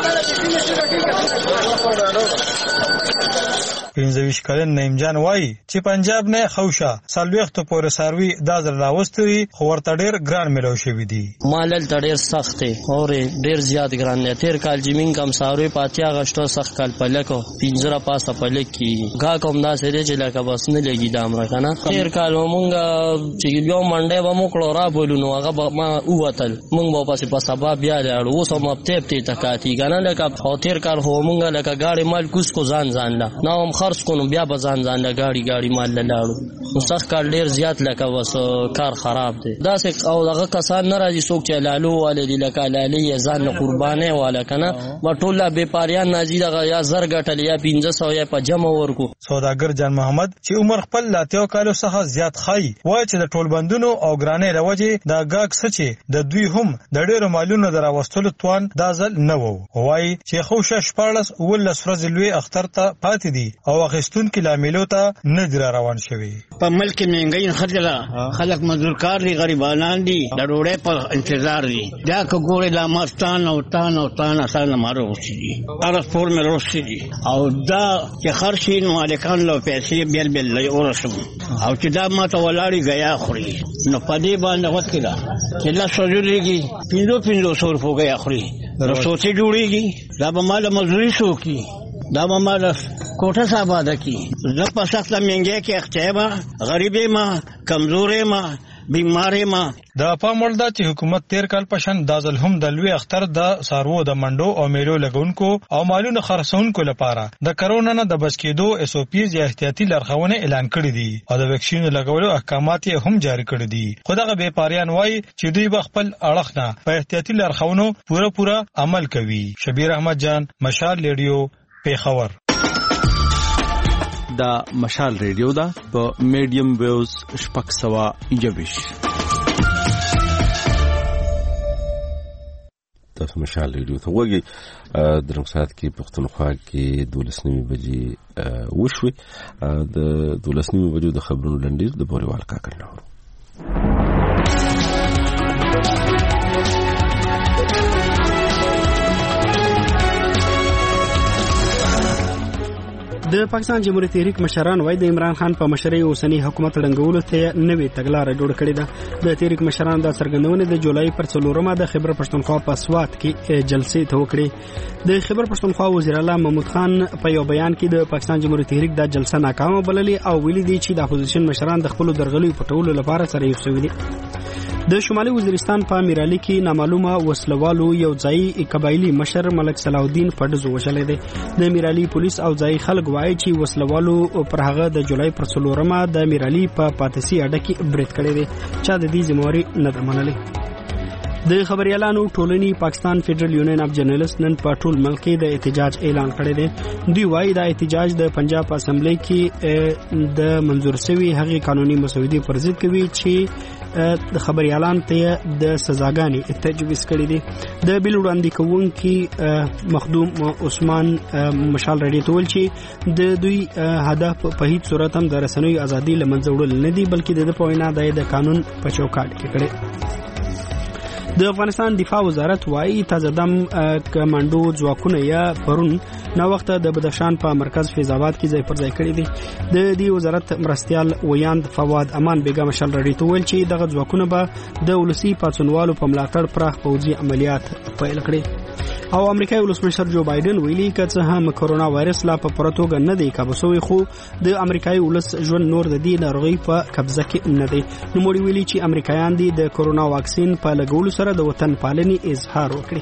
15 کلن نعیم جان وای چې پنجاب نه خوشا سالوخت پورې ساروي د ځل راوستري خو ورته ډیر ګران ملو شوی دی. مالل ډیر سخت او ډیر زیات ګران نه. تیر کال جمین کم ساروي پاتیا غشتو سخت کال پلکو 15 پاسه پلک کی غا کوم دا سره چې لکه بس نه لګی د امریکا نه. تیر کال مونږ چې یو منډه و مو کړو را بولونو هغه ما اوتل مونږ په پاسه په سبب بیا لاړو اوس هم په ته تکاتی غنه لکه او تیر کال هو مونږ لکه گاډي مال کوس کو ځان لا نو خرڅ کو بیا بزان ځان له گاډي مال لاړو. مستخ کال ډیر زیات لکه وس کار خراب دی. دا څه او دغه کسان ناراضي څوک چې لالو والے دی لکه لالي ځان قربانه والا کنه و ټوله به پاریان نازي دغه یا زر غټل یا 1500 یا په جمع ورکو. سوداګر جان محمد چې عمر خپل لاتیو کالو څخه زیات خای وای چې د ټول بندونو او ګرانې لوجه د گاګ سچې د دوی هم د ډیرو مالونو دراوستلو توان دازل نه وو. وای چې خوشه 14 ولس ورځ لوی اختر ته پاتې دي او اخیستون کې لاملو ته نه روان شوی. په ملک مهنګي خلک مزدورکار دي غریبانان دي د ډوړې په انتظار دي. دا کوګورې لا مستان او تان اسانه مارو شي ارس پور مې روشي او دا چې خرشین مالکان له پیسې بیل لې ورسم او چې دا ماته ولاړی غیا خوري نو پدې باندې وکړه چې لا سوجلېږي 500 روپۍ غیا خوري نو سوچي جوړيږي دا به مال مزدوري شوکي دا ما کوټه صاحب کی زه په سخت منګه کې اختیابه غریبې ما کمزورې ما بیمارې ما. د پامولدا چې حکومت تیر کال پشن دازل هم د لوی اختر د سارو د منډو او میلو لګونکو او مالونو خرڅونکو لپاره د کرونا نه د بچ کېدو SOPs یا احتیاطي لارښوونې اعلان کړې دي او د ویکسین لګولو احکامات یې هم جاری کړې دي. خدغه به پاریان وای چې دوی خپل اړخ نه په احتیاطي لارښوونو پوره عمل کوي. شبیر احمد جان مشال ریډیو پیښور. دا مشال ریډیو دا په میډیم ویوز شپږ سوه 21. تاسو مشال ریډیو ته وګورئ. درنګ سات کې پښتونخوا کې 12 بجې وشوي. د 12 بجو د خبرونو لنډیز د بوريوال کاکړ نه د پاکستان جمهوریت تحریک مشران وایي د عمران خان په مشرۍ اوسنی حکومت ړنګولو ته نوې تګلاره جوړ کړې ده. د تحریک مشران د څرګندونې د جولای پر 4 د خیبر پښتونخوا په سوات کې جلسې ته وکړې. د خیبر پښتونخوا وزیر اعلی محمود خان په یو بیان کې د پاکستان جمهوریت تحریک د جلسه ناکامه بللې او ویلي دي چې د اپوزیشن مشران د خپل درغلیو پټولو لپاره سره یو شوي دي. د شمالي وزیرستان په میرالي کې نامعلومه وسلوالو یو ځای قبایلی مشر ملک صلاح الدین پډزو وشلې ده. د میرالي پولیس او ځای خلک وایي چې وسلوالو پر هغه د جولای پر 4 د میرالي په پاتسي اډه کې برید کړی دی. چا د دې ذمہواری نه منلې. د خبريالانو ټولنې پاکستان فدرل یونین اف جرنالست نن په ټول ملک کې د احتجاج اعلان کړی دی. دوی وایي د احتجاج د پنجاب اسمبلی کې د منظور شوی هغه قانوني مسودې پر ضد کوي چې د خبريالان ته د سزاګانې تجویز کړی دی. د بل وړاندې کوونکي مخدوم عثمان مشال رډي تول چې د دوی هدف په هیڅ صورت هم د رسنیو ازادي لمنځه وړل نه دي بلکې د پوینا د قانون په چوکاټ کې کړي. د افغانستان دفاع وزارت وايي تازه دم کمانډو ځواکونه یا پرون نو وخت د بدخشان په مرکز فیض آباد کې ځای پر ځای کړی دي. د دې وزارت مرستيال ویاند فواد امان بیگم مشال رډي تول چې دغه ځواکونه به د ولسی پاتونوالو په ملاتړ پراخ پوځي عملیات پیل کړي. او امریکایي ولسمشر جو بایدن ویلي چې هم کرونا وایرس لا په پروتوګ نه دی کابوسوي خو د امریکایي ولس ژوند نور د دې ناروغي په قبضه کې نه دی. نو موږ ویلي چې امریکایان دي د کرونا واکسین په لګولو سره د وطن پالنې اظهار وکړي.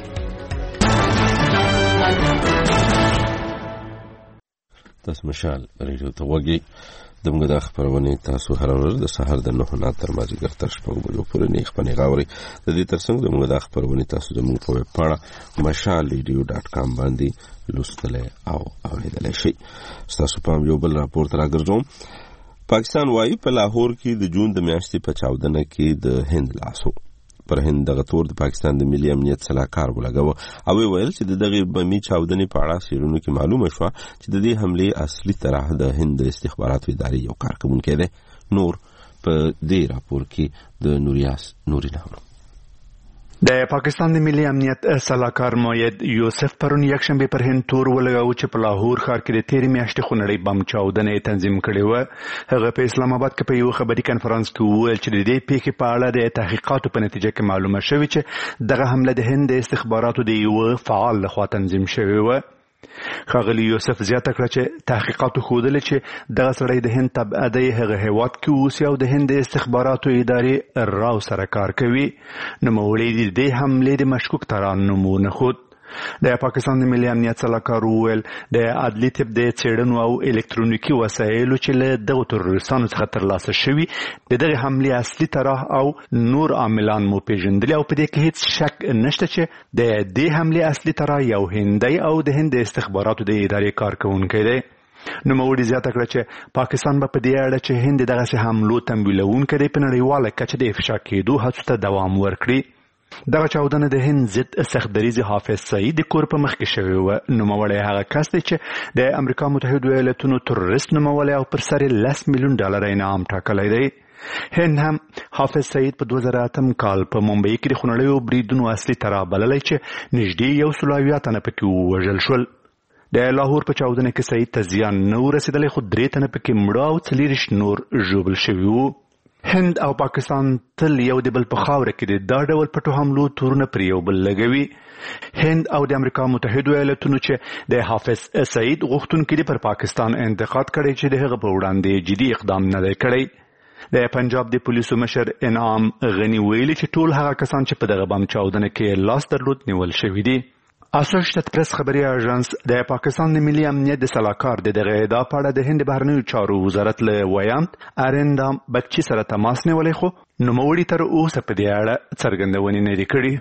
تاسو مشال ریډیو ته وګورئ. دغه د خبرونه تاسو هر ورځ د سحر د 9 نه تر مازیګر تر شپږ بجو پورې نه خبرونه غاوري. د دې ترڅنګ دغه د خبرونه تاسو د موږ په ویب پاڼه mashalradio.com باندې لوستل او اوریدل شي. تاسو په یو بل راپور تر راګرځوم. پاکستان وايي په لاهور کې د جون د میاشتې په 14 کې د هند لاسو پر هند دغه تور د پاکستان د ملي امنیت صلاحکار ولګاوه او ویل چې دغه بمي چاودنې په اړه سیرونو کې معلومه شوه چې د دې حمله اصلي طرح د هند استخباراتو ادارې یو کارکونکي دی. نور په دې راپور کې د نوریاس نورینه د پاکستان د ملي امنیت صلاحکار موید یوسف پرون یکشنبه پر هند تور ولګاو چې په لاهور ښار کې د تیر میاشتې خونړۍ بم چاودنې تنظیم کړې و. هغه په اسلام آباد کې په یو خبري کانفرنس کې وویل چې د دې پیښې په اړه د تحقیقاتو په نتیجه کې معلومه شوې چې دغه حمله د هند استخباراتو د یو فعال لخوا تنظیم شوې و. ښاغلي یوسف زیاته کړه چې تحقیقاتو ښودلې چې دغه سړی د هند تبعیدي هغه هیواد کې اوسي او د هند استخباراتو ادارې راو سره کار کوي. نوموړي د دې حملې د مشکوک تران نومونه خود. د پاکستان د ملي امنیت صلاحکار وویل د عدلي طب د څېړنو او الکترونیکي وسایلو چې له دغو تروریستانو څخه ترلاسه شوي د دغې حملې اصلي طرح او نور عاملان مو پیژندلي او په دې کې هیڅ شک نشته چې د دې حملې اصلي طرح یو هندی او د هند استخباراتو د ادارې کارکونکی دی. نوموړي زیاته کړه چې پاکستان به په دې اړه چې هند دغسې حملو تمویلونکی دی په نړیواله کچه د افشا کېدو هڅو ته دوام ورکړي. دغه چاودنه د هند ضد سختدریز حافظ سعید د کور په مخ کې شوې وه. نوموړی هغه کس دی چې د امریکا متحده ایالاتونو تروریست نومولی او پر سر $10 میلیون انعام ټاکلی دی. هند هم حافظ سعید په 2008 کال په ممبئی کې د خونړیو بریدونو اصلي طرح بللی چې نږدې 170 تنه پکې ووژل شول. د لاهور په چاودنه کې سعید ته زیان نه ورسېدلی خو 3 تنه پکې مړه او 40 نور ژوبل شوي وو. هند او پاکستان تل یو د بل په خاوره کې د دا ډول پټو حملو تورونه پر یو بل لګوي. هند او د امریکا متحده ایالاتونو چې د حافظ سعید غوښتونکي دي پر پاکستان انتقاد کړی چې د هغه په وړاندې جدي اقدام نه دی کړی. د پنجاب د پولیسو مشر انعام غنی ویلي چې ټول هغه کسان چې په دغه بم چاودنه کې لاس درلود نیول شوي دي. اسوسییټډ پریس خبري اژانس د پاکستان د ملي امنیت د صلاحکار د دغه ادعا په اړه د هند بهرنیو چارو وزارت له ویاند ارندا بچي سره تماس نیولی خو نوموړي تر اوسه په دې اړه څرګندونې نه دي کړې.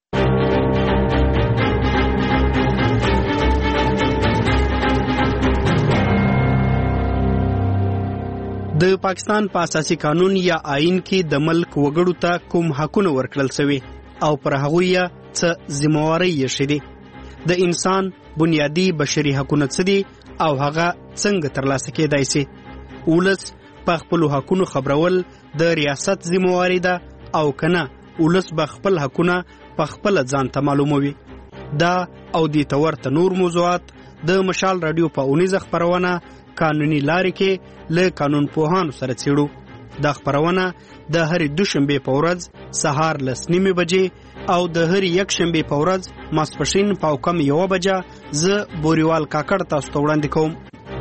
د پاکستان په اساسي قانون یا آئین کې د ملک وګړو ته کوم حقونه ورکړل شوي او پر هغوی څه ذمہواري یې شدي. د انسان بنیادی بشري حقونه څه دي او هغه څنګه ترلاسه کېدای شي. ولس په خپلو حقونو خبرول د ریاست ذمہواري ده او کنه ولس به خپل حقونه په خپل ځان ته معلوموي. دا او د تورته نور موضوعات د مشال رادیو په اونیزه خبرونه قانوني لارې کې له قانون پوهانو سره څېړو. دا خبرونه د هرې دوشنبې په ورځ سهار 9:30 بجې او د هرې یکشنبې په ورځ ماسپښین په کم 1 بجه زه بوریوال کاکړ تاسو ته وړاندې کوم.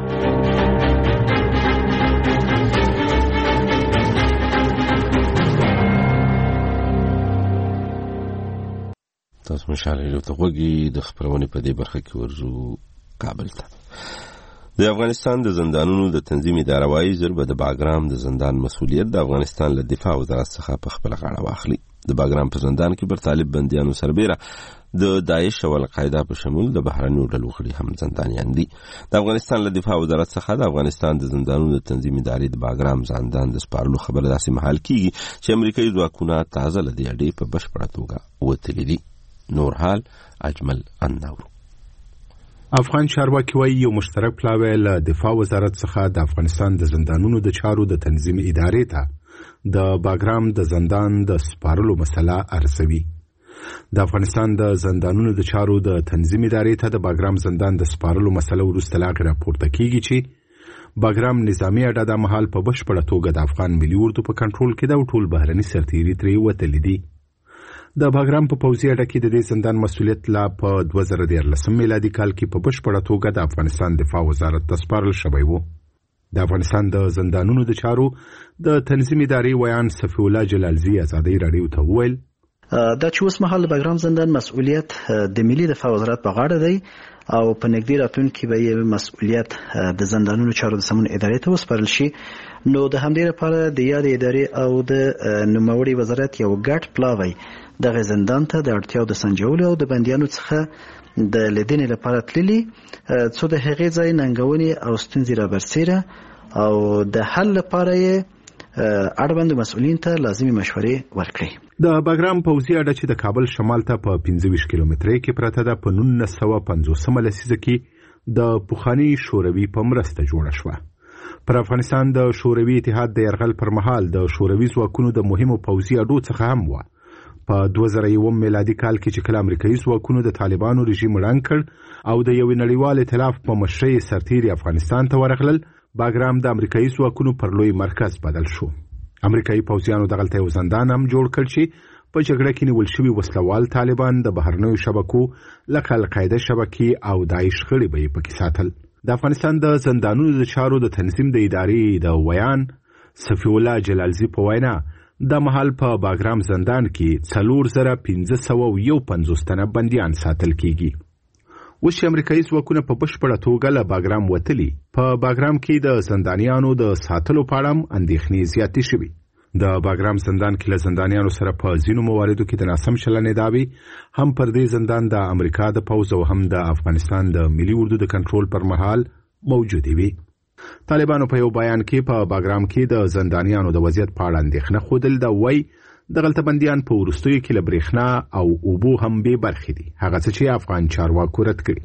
تاسو مشال رادیو ته غوږی د خبرونې په دې برخه کې ورزو کابل ته. د افغانستان د زندانونو د تنظیم اداره وايي ضربه د باګرام د زندان مسؤلیت د افغانستان له دفاع وزارت څخه په خپل غاړه واخلي. د باګرام په زندان کې پر طالب بنديانو سربېره د داعش او القاعده په شمول د بهرنیو ډلو غړي هم زندانیان دي. د افغانستان له دفاع وزارت څخه د افغانستان د زندانونو د تنظیم ادارې د باګرام زندان د سپارلو خبره داسې مهال کیږي چې امریکایي ځواکونه تازه له دې اډې په بشپړه توګه وتلي دي. نور حال اجمل النور. افغان چارواکي وايي یو مشترک پلاوی له دفاع وزارت څخه د افغانستان د زندانونو د چارو د تنظیم ادارې ته د باګرام د زندان د سپارلو مسله ارزوي. د افغانستان د زندانونو د چارو د تنظیم ادارې ته د باګرام زندان د سپارلو مسله وروسته لا راپورته کیږي چې باګرام نظامی اډه د مهال په بشپړه توګه د افغان ملي اردو په کنټرول کې د ټول بهرني سرتیري ترې وتلي دي. د باګرام په پوځي اډه کې د دې زندان مسؤلیت لا په 2013 میلادي کال کې په بشپړه توګه د افغانستان دفاع وزارت ته سپارل شوی و. د افغانستان د زندانونو د چارو د تنظیم ادارې ویان صفی الله جلالزی ازادي رادیو ته وویل دا چې اوس مهال د باګرام زندان مسؤلیت د ملي دفاع وزارت په غاړه دی او په نږدې راتلونکي به یې مسؤلیت د زندانونو چارو د سمون ادارې ته وسپارل شي. نو د همدې لپاره د یاد ادارې او د نوموړي وزارت یو ګډ پلاوی دغه زندان ته د اړتیاو د سنجولو او د بندیانو څخه د لیدنې لپاره تللي څو د هغې ځای ننګونې او ستونزې رابرسېره او د حل لپاره یې اړوند مسؤلین ته لازمي مشورې ورکړي. د باګرام پوځي اډه چې د کابل شمال ته په 25 کیلومترۍ کې پرته ده په 1950 لسیزه کې د پخواني شوروي په مرسته جوړه شوه. پر افغانستان د شوروي اتحاد د یرغل پر مهال د شوروي ځواکونو د مهمو پوځي اډو څخه هم و. په 2001 میلادي کال کې چې کله امریکایي ځواکونو د طالبانو رژیم ړنګ کړ او د یو نړیوال ائتلاف په مشرۍ سرتیري افغانستان ته ورغلل، باګرام د امریکایي ځواکونو پر لوی مرکز بدل شو. امریکایي پوځیانو دغلته یو زندان هم جوړ کړ چې په جګړه کې نیول شوي وسلوال طالبان د بهرنیو شبکو لکه القاعده شبکې او داعش غړي به یې پکې ساتل. د افغانستان د زندانونو د چارو د تنظیم د ادارې د ویان صفی الله جلالزی په وینا د مهال په باګرام زندان کې 4551 تنه بندیان ساتل کیږي. اوس چې امریکایي ځواکونه په بشپړه توګه له باګرام وتلي، په باګرام کې د زندانیانو د ساتلو په اړه هم اندېښنې زیاتې شوي. د باګرام زندان کې له زندانیانو سره په ځینو مواردو کې د ناسم چلند داوي هم پر دې زندان د امریکا د پوځ او هم د افغانستان د ملي اردو د کنټرول پر مهال موجودې وي. طالبانو په یو بیان کې په باګرام کې د زندانیانو د وضعیت په اړه اندېښنه ښودل دا وایي دغلته بندیان په وروستیو کې له برېښنا او اوبو هم بې برخې دي، هغه څه چې افغان چارواکو رد کړي.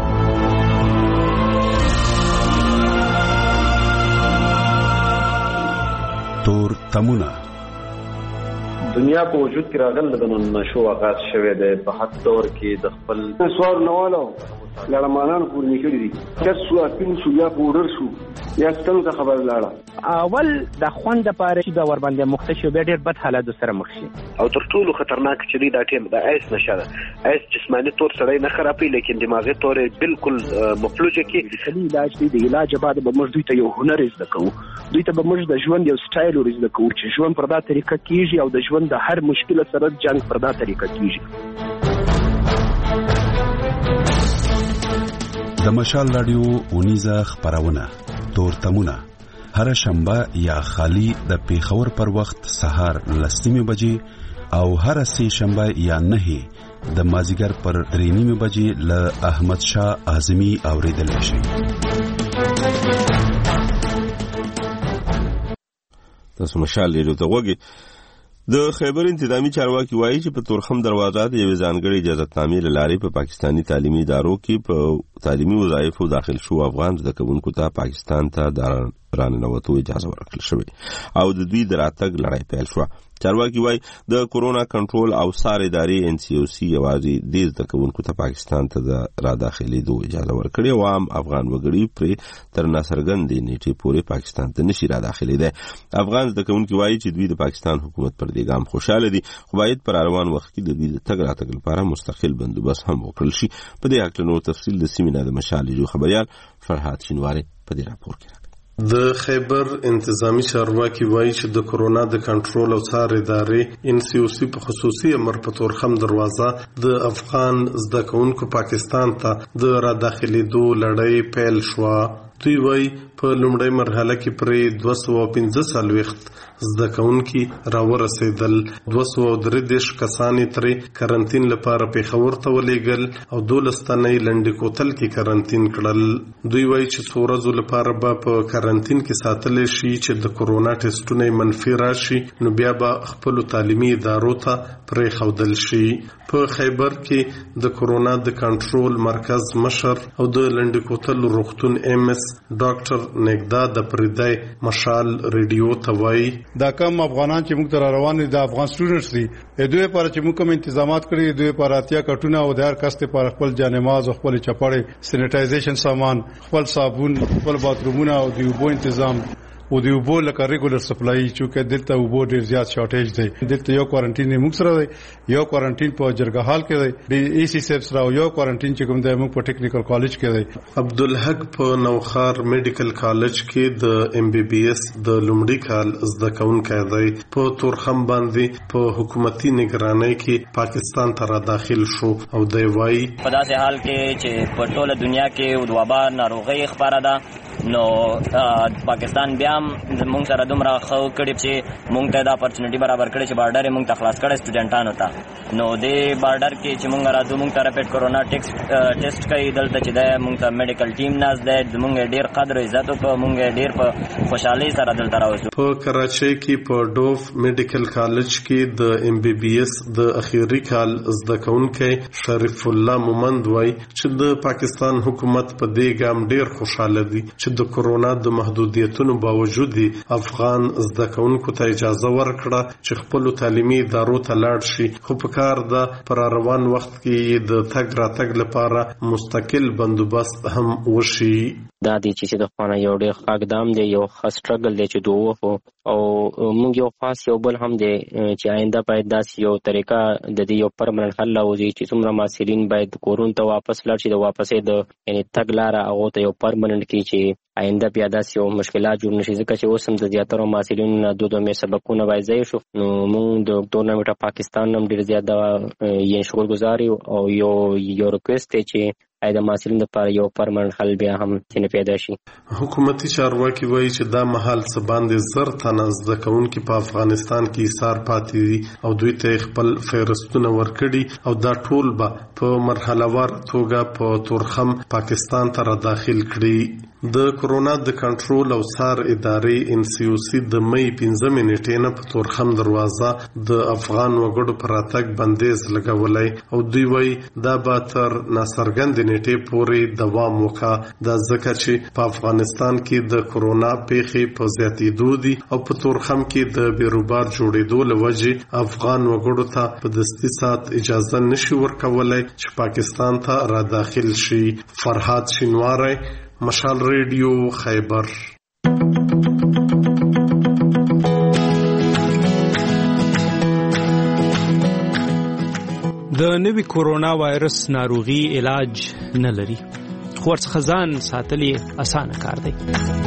تور تمونه دنیا په وجود کې راغل د منشو آغاز شوی دی. په حد دور کې د خپل سوار نوالو لړمانان پور نکړي دي چې سو اپین شو یا پودر شو یا ستنو ته خبر لاړه اول د خوند لپاره چې دا ور باندې مختشي به ډېر بد حالات سره مخ شي او تر ټولو خطرناک چې دا ټیم د ایس نشه ده. ایس جسمانی طور سره نه خرابي لیکن دماغي طور بالکل مفلوجه کې کلی علاج دی. د علاج بعد به موږ دوی ته یو هنر زده کوو، دوی ته به موږ د ژوند یو سټایل ورزده کوو چې ژوند پر دا طریقه کیږي او د ژوند د هر مشکل سره جنگ پر دا طریقه کیږي. د مشال رادیو اونیزه خبرونه تور تمونه هر شنبه یا خالی د پیښور پر وخت سهار 10:30 بجې او هر سه شنبه یا 9 د مازیګر پر 3:30 بجې له احمد شاه اعظمي اوریدل شي. تاسو مشال لري ته وګي د خیبر انتظامی چارواکي وایي چې په تورخم دروازه د یوې ځانګړې اجازهتنامې له لارې په پاکستاني تعلیمي ادارو کې په تعلیمي وظایفو داخل شو افغان زده کوونکو ته پاکستان ته د راننوتو اجازه ورکړل شوې او د دوی د راتګ لړۍ پیل شوه. چارواکي وایي د کورونا کنټرول او سار ادارې NCOC یوازې د زده کوونکو ته پاکستان ته د راداخلېدو اجازه ورکړې او عام افغان وګړي پرې تر ناڅرګندې نیټې پورې پاکستان ته نشي راداخلېدی. افغان زده کوونکي وایي چې دوی د پاکستان حکومت پر دې ګام خوشاله دي خو باید پر روان وخت کې د دوی د تګ راتګ لپاره مستقل بندوبست هم وکړل شي. په دې هکله نور تفصیل د سیمې نه د مشال ریډیو خبریال فرهاد شینواری په دې راپور کې. د خیبر انتظامی چارواکي وایي چې د کورونا د کنټرول او څار ادارې NCOC په خصوصي امر په تورخم دروازه د افغان زده کوونکو پاکستان ته د راداخلېدو لړۍ پیل شوه. دوی وایي په لومړۍ مرحله کې پرې 215 زده کوونکي راورسېدل. 233 کسانې ترې کرنټین لپاره پیښور ته ولېږل او 12 تنه یې لنډې کوتل کې کرنټین کړل. دوی وایي چې څو ورځو لپاره به په کرنټین کې ساتلی شي چې د کورونا ټسټونه منفي راشي نو بیا به خپلو تعلیمي ادارو ته پرېښودل شي. په خیبر کې د کورونا د کنټرول مرکز مشر او د لنډې کوتل روغتون MS ډاکټر نګدا د پردای مشال ریډیو ته وایي دا کم افغانان چې موږ ته روان دي د افغان سټوډنټس دي دوی لپاره چې موږ کوم تنظیمات کړی دوی لپاره اتیا کټونه او د هر کس لپاره خپل جانماز او خپل چپړې سینیټایزیشن سامان خپل صابون خپل باترومونه او د اوبو تنظیم او د اوبو لکه ریګولر سپلای چې دلته اوبو ډیر زیات شارټیج دی. دلته یو کوارنټین موږ سره دی یو کوارنټین په جرګهال کې دی د AC سیف سره یو کوارنټین چې کوم دی موږ په ټیکنیکل کالج کې دی. عبدالحق په نوخار میډیکل کالج کې د MBBS د لومړي کال زده کوونکی دی. په تورخم باندې په حکومتي نگرانۍ کې پاکستان ته را داخل شو او دی وایي په داسې حال کې چې په ټوله دنیا کې د وبا ناروغي خبره ده نو پاکستان بیا مونږ سره دومره خو کړي چې مونږ ته دا اپورچونټي برابر کړي چې بارډر مونږ ته خلاص کړي سټوډنټانو ته. نو دې بارډر کې چې مونږ راځو مونږ ته رپیډ کورونا ټیسټ کوي دلته چې دا مونږ ته میډیکل ټیم ناز دی مونږ ډیر قدر عزت او مونږ ډیر په خوشحالي سره دلته راوځو. په کراچۍ کې په ډوف میډیکل کالج کې د MBBS د اخیری کال زده کوونکی شریف الله مومند وایي چې د پاکستان حکومت په دې ګام ډیر خوشاله دي چې د کورونا د محدودیتونو باوجود افغان زده کوونکو ته اجازه ورکړه چې خپل تعلیمي ادارو ته لاړ شي خو په کار ده پر روان وخت کې د تګ راتګ لپاره مستقل بندوبست هم وشي. دا دي چې د خانه یو ډېر خاګدام دی یو خاص سټرګل دی چې دوه او موږ یو خاص یو بل هم دی چې آینده باید داسې یو طریقه د دې یو پرمننت حل راوځي چې څومره محصلین باید کورونو ته واپس لاړ شي د واپسې د یعنې تګ لاره هغو ته یو پرمننت کړي چې آینده بیا داسې یو مشکلات جوړ نشي ځکه چې اوس هم د زیاترو محصلینو نه دو مې سبقونه باید ضایع شو نو موږ د ټورنمنټ پاکستان هم ډېر زیات یې شکرګزار یو او یو ریکویسټ دی چې د محصلینو لپاره یو پرمننت حل بیا هم ځینې پیدا شي. حکومتي چارواکي وایي چې دا مهال څه باندې 10 تنه زده کوونکي په افغانستان کې ایثار پاتې دي او دوی ته خپل فهرستونه ورکړي او دا ټول به په مرحله وار توګه په تورخم پاکستان ته را داخل کړي. د کورونا د کنټرول او څار ادارې NCOC د مې 15 نیټې نه په تورخم دروازه د افغان وګړو پر راتګ بندیز لګولای او دوی وایي دا به تر ناڅرګندې نیټې پورې دوام وکړي دا ځکه چې په افغانستان کې د کورونا پیښې په زیاتېدو دي او په تورخم کې د بیروبار جوړېدو له وجې افغان وګړو ته په دستي سات اجازه نشي ورکولای چې پاکستان ته را داخل شي. فرهاد شینواری مشال ریډیو خیبر. د نوي کورونا وایرس ناروغي علاج نه لري خو ورڅخه ځان ساتل یې اسانه کار دی.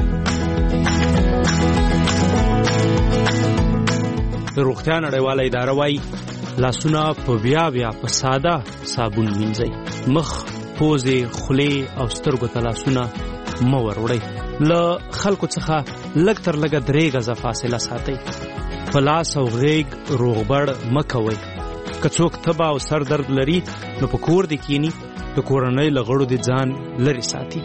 د روغتیا نړیواله اداره وایي لاسونه په بیا په ساده صابون مینځئ. مخ پوزې خولې او سترګو ته لاسونه مه وروړئ. له خلکو څخه لږ تر لږه 3 غزه فاصله ساتئ. په لاس او غیږ روغبړ مه کوئ. که څوک تبه او سر درد لري نو په کور دې کینی د کورنۍ له غړو دې ځان لرې ساتي.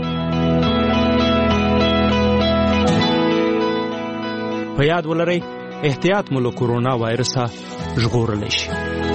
په یاد ولرئ احتیاط مو له کورونا وایرسه ژغورلی شي.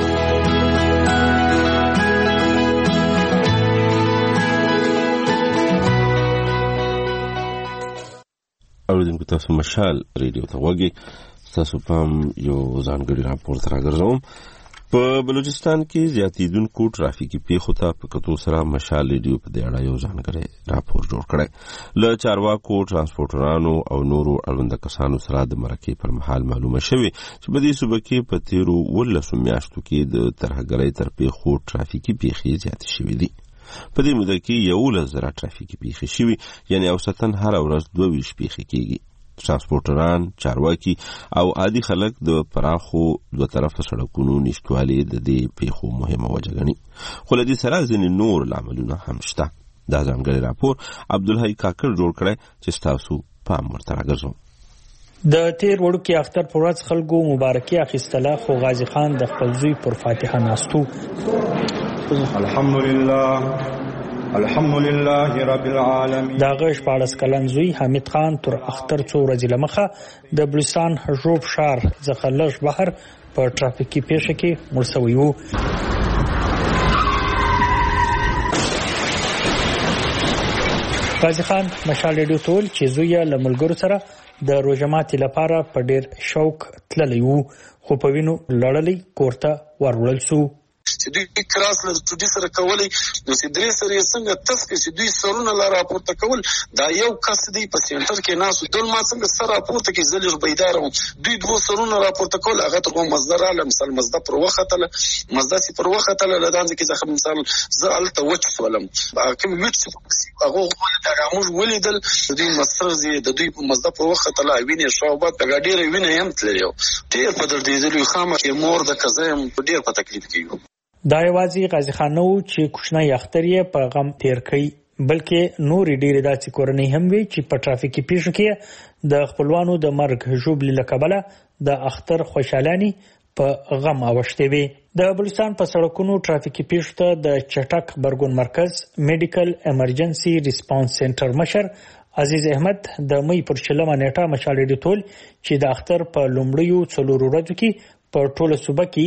اوریدونکو تاسو مشال ریډیو ته وګورئ. تاسو پام یو ځانګړي راپور ته راګرځوم. په بلوچستان کې زیاتېدونکو ټرافیکي پیښو ته په کتو سره مشال ریډیو په دې اړه یو ځانګړی راپور جوړ کړی. له چارواکو، ټرانسپورټرانو او نورو اړونده کسانو سره د مرکې پر مهال معلومه شوې چې په دې صوبه کې په تیرو 12 میاشتو کې د ترهګرۍ تر پیښو ټرافیکي پیښې زیاتې شوې دي. په دې موده کې 11,000 ټرافیکي پیښې شوي، یعنی اوسطاً هره ورځ 22 پیښې کېږي. ټرانسپورټران، چارواکي او عادي خلک د پراخو دوه طرفه سړکونو نشتوالي د دې پیښو مهمه وجه ګڼي. خو له دې سره ځینې نور لاملونه هم شته. دا ځانګړی راپور عبدالحی کاکړ جوړ کړی چې ستاسو پام ورته راګرځوم. د تیر وړوکي اختر پر ورځ خلکو مبارکي اخیستله، خو غازی خان د خپل زوی پر فاتحه ناستو. الحمدلله رب العالمین. دا غش 14 کلن زوی حمید خان تر اختر څو ورځې لمخه د بلوچستان ژوب ښار څخه لږ بهر په ټرافیکي پیښه کې مړ شوی و. غازی خان مشال ریډیو ته ویل چې زوی له ملګرو سره د روژه ماتي لپاره په ډیر شوق تللی و، خو په وینو لړلی کورته ورول شو. چې دوی کراس له ټوډي سره کولای نو چې درې سره یې څنګه تفکر چې دوی سرونه لا راپورته کول. دا یو کس دی په سنټر کې ناسو دل ما څنګه سره راپورته کې زلر بيدار وو، دوی دوه سرونه راپورته کول. هغه ته مصدر عالم مثال مصدر پر وختله مصدر سي پر وختله لدان کې ځکه مثال زالته وچ ولم کوم وچ هغه موږ ولیدل دوی مصدر زی د دوی مصدر پر وختله ویني شوبات د ډېر ویني هم تللی ډېر په دردېدلو خامه کې مور د کزم ډېر په تکلیف کې. دا یوازې غازی خان نو چې کوچنی اختر یې په غم تیر کړي، بلکې نورې ډېرې داسې کورنۍ هم وي چې په ټرافیکي پیښو کې د خپلوانو د مرګ ژوبلې له کبله د اختر خوشحالاني په غم اوښتې وي. د بلوچستان په سړکونو ټرافیکي پیښو ته د چټک غبرګون مرکز میډیکل ایمرجنسي ریسپانس سنټر مشر عزیز احمد د مې پر 14 نیټه مشال ریډیو ټول چې د اختر په لومړیو 4 ورځو کې په ټوله صوبه کې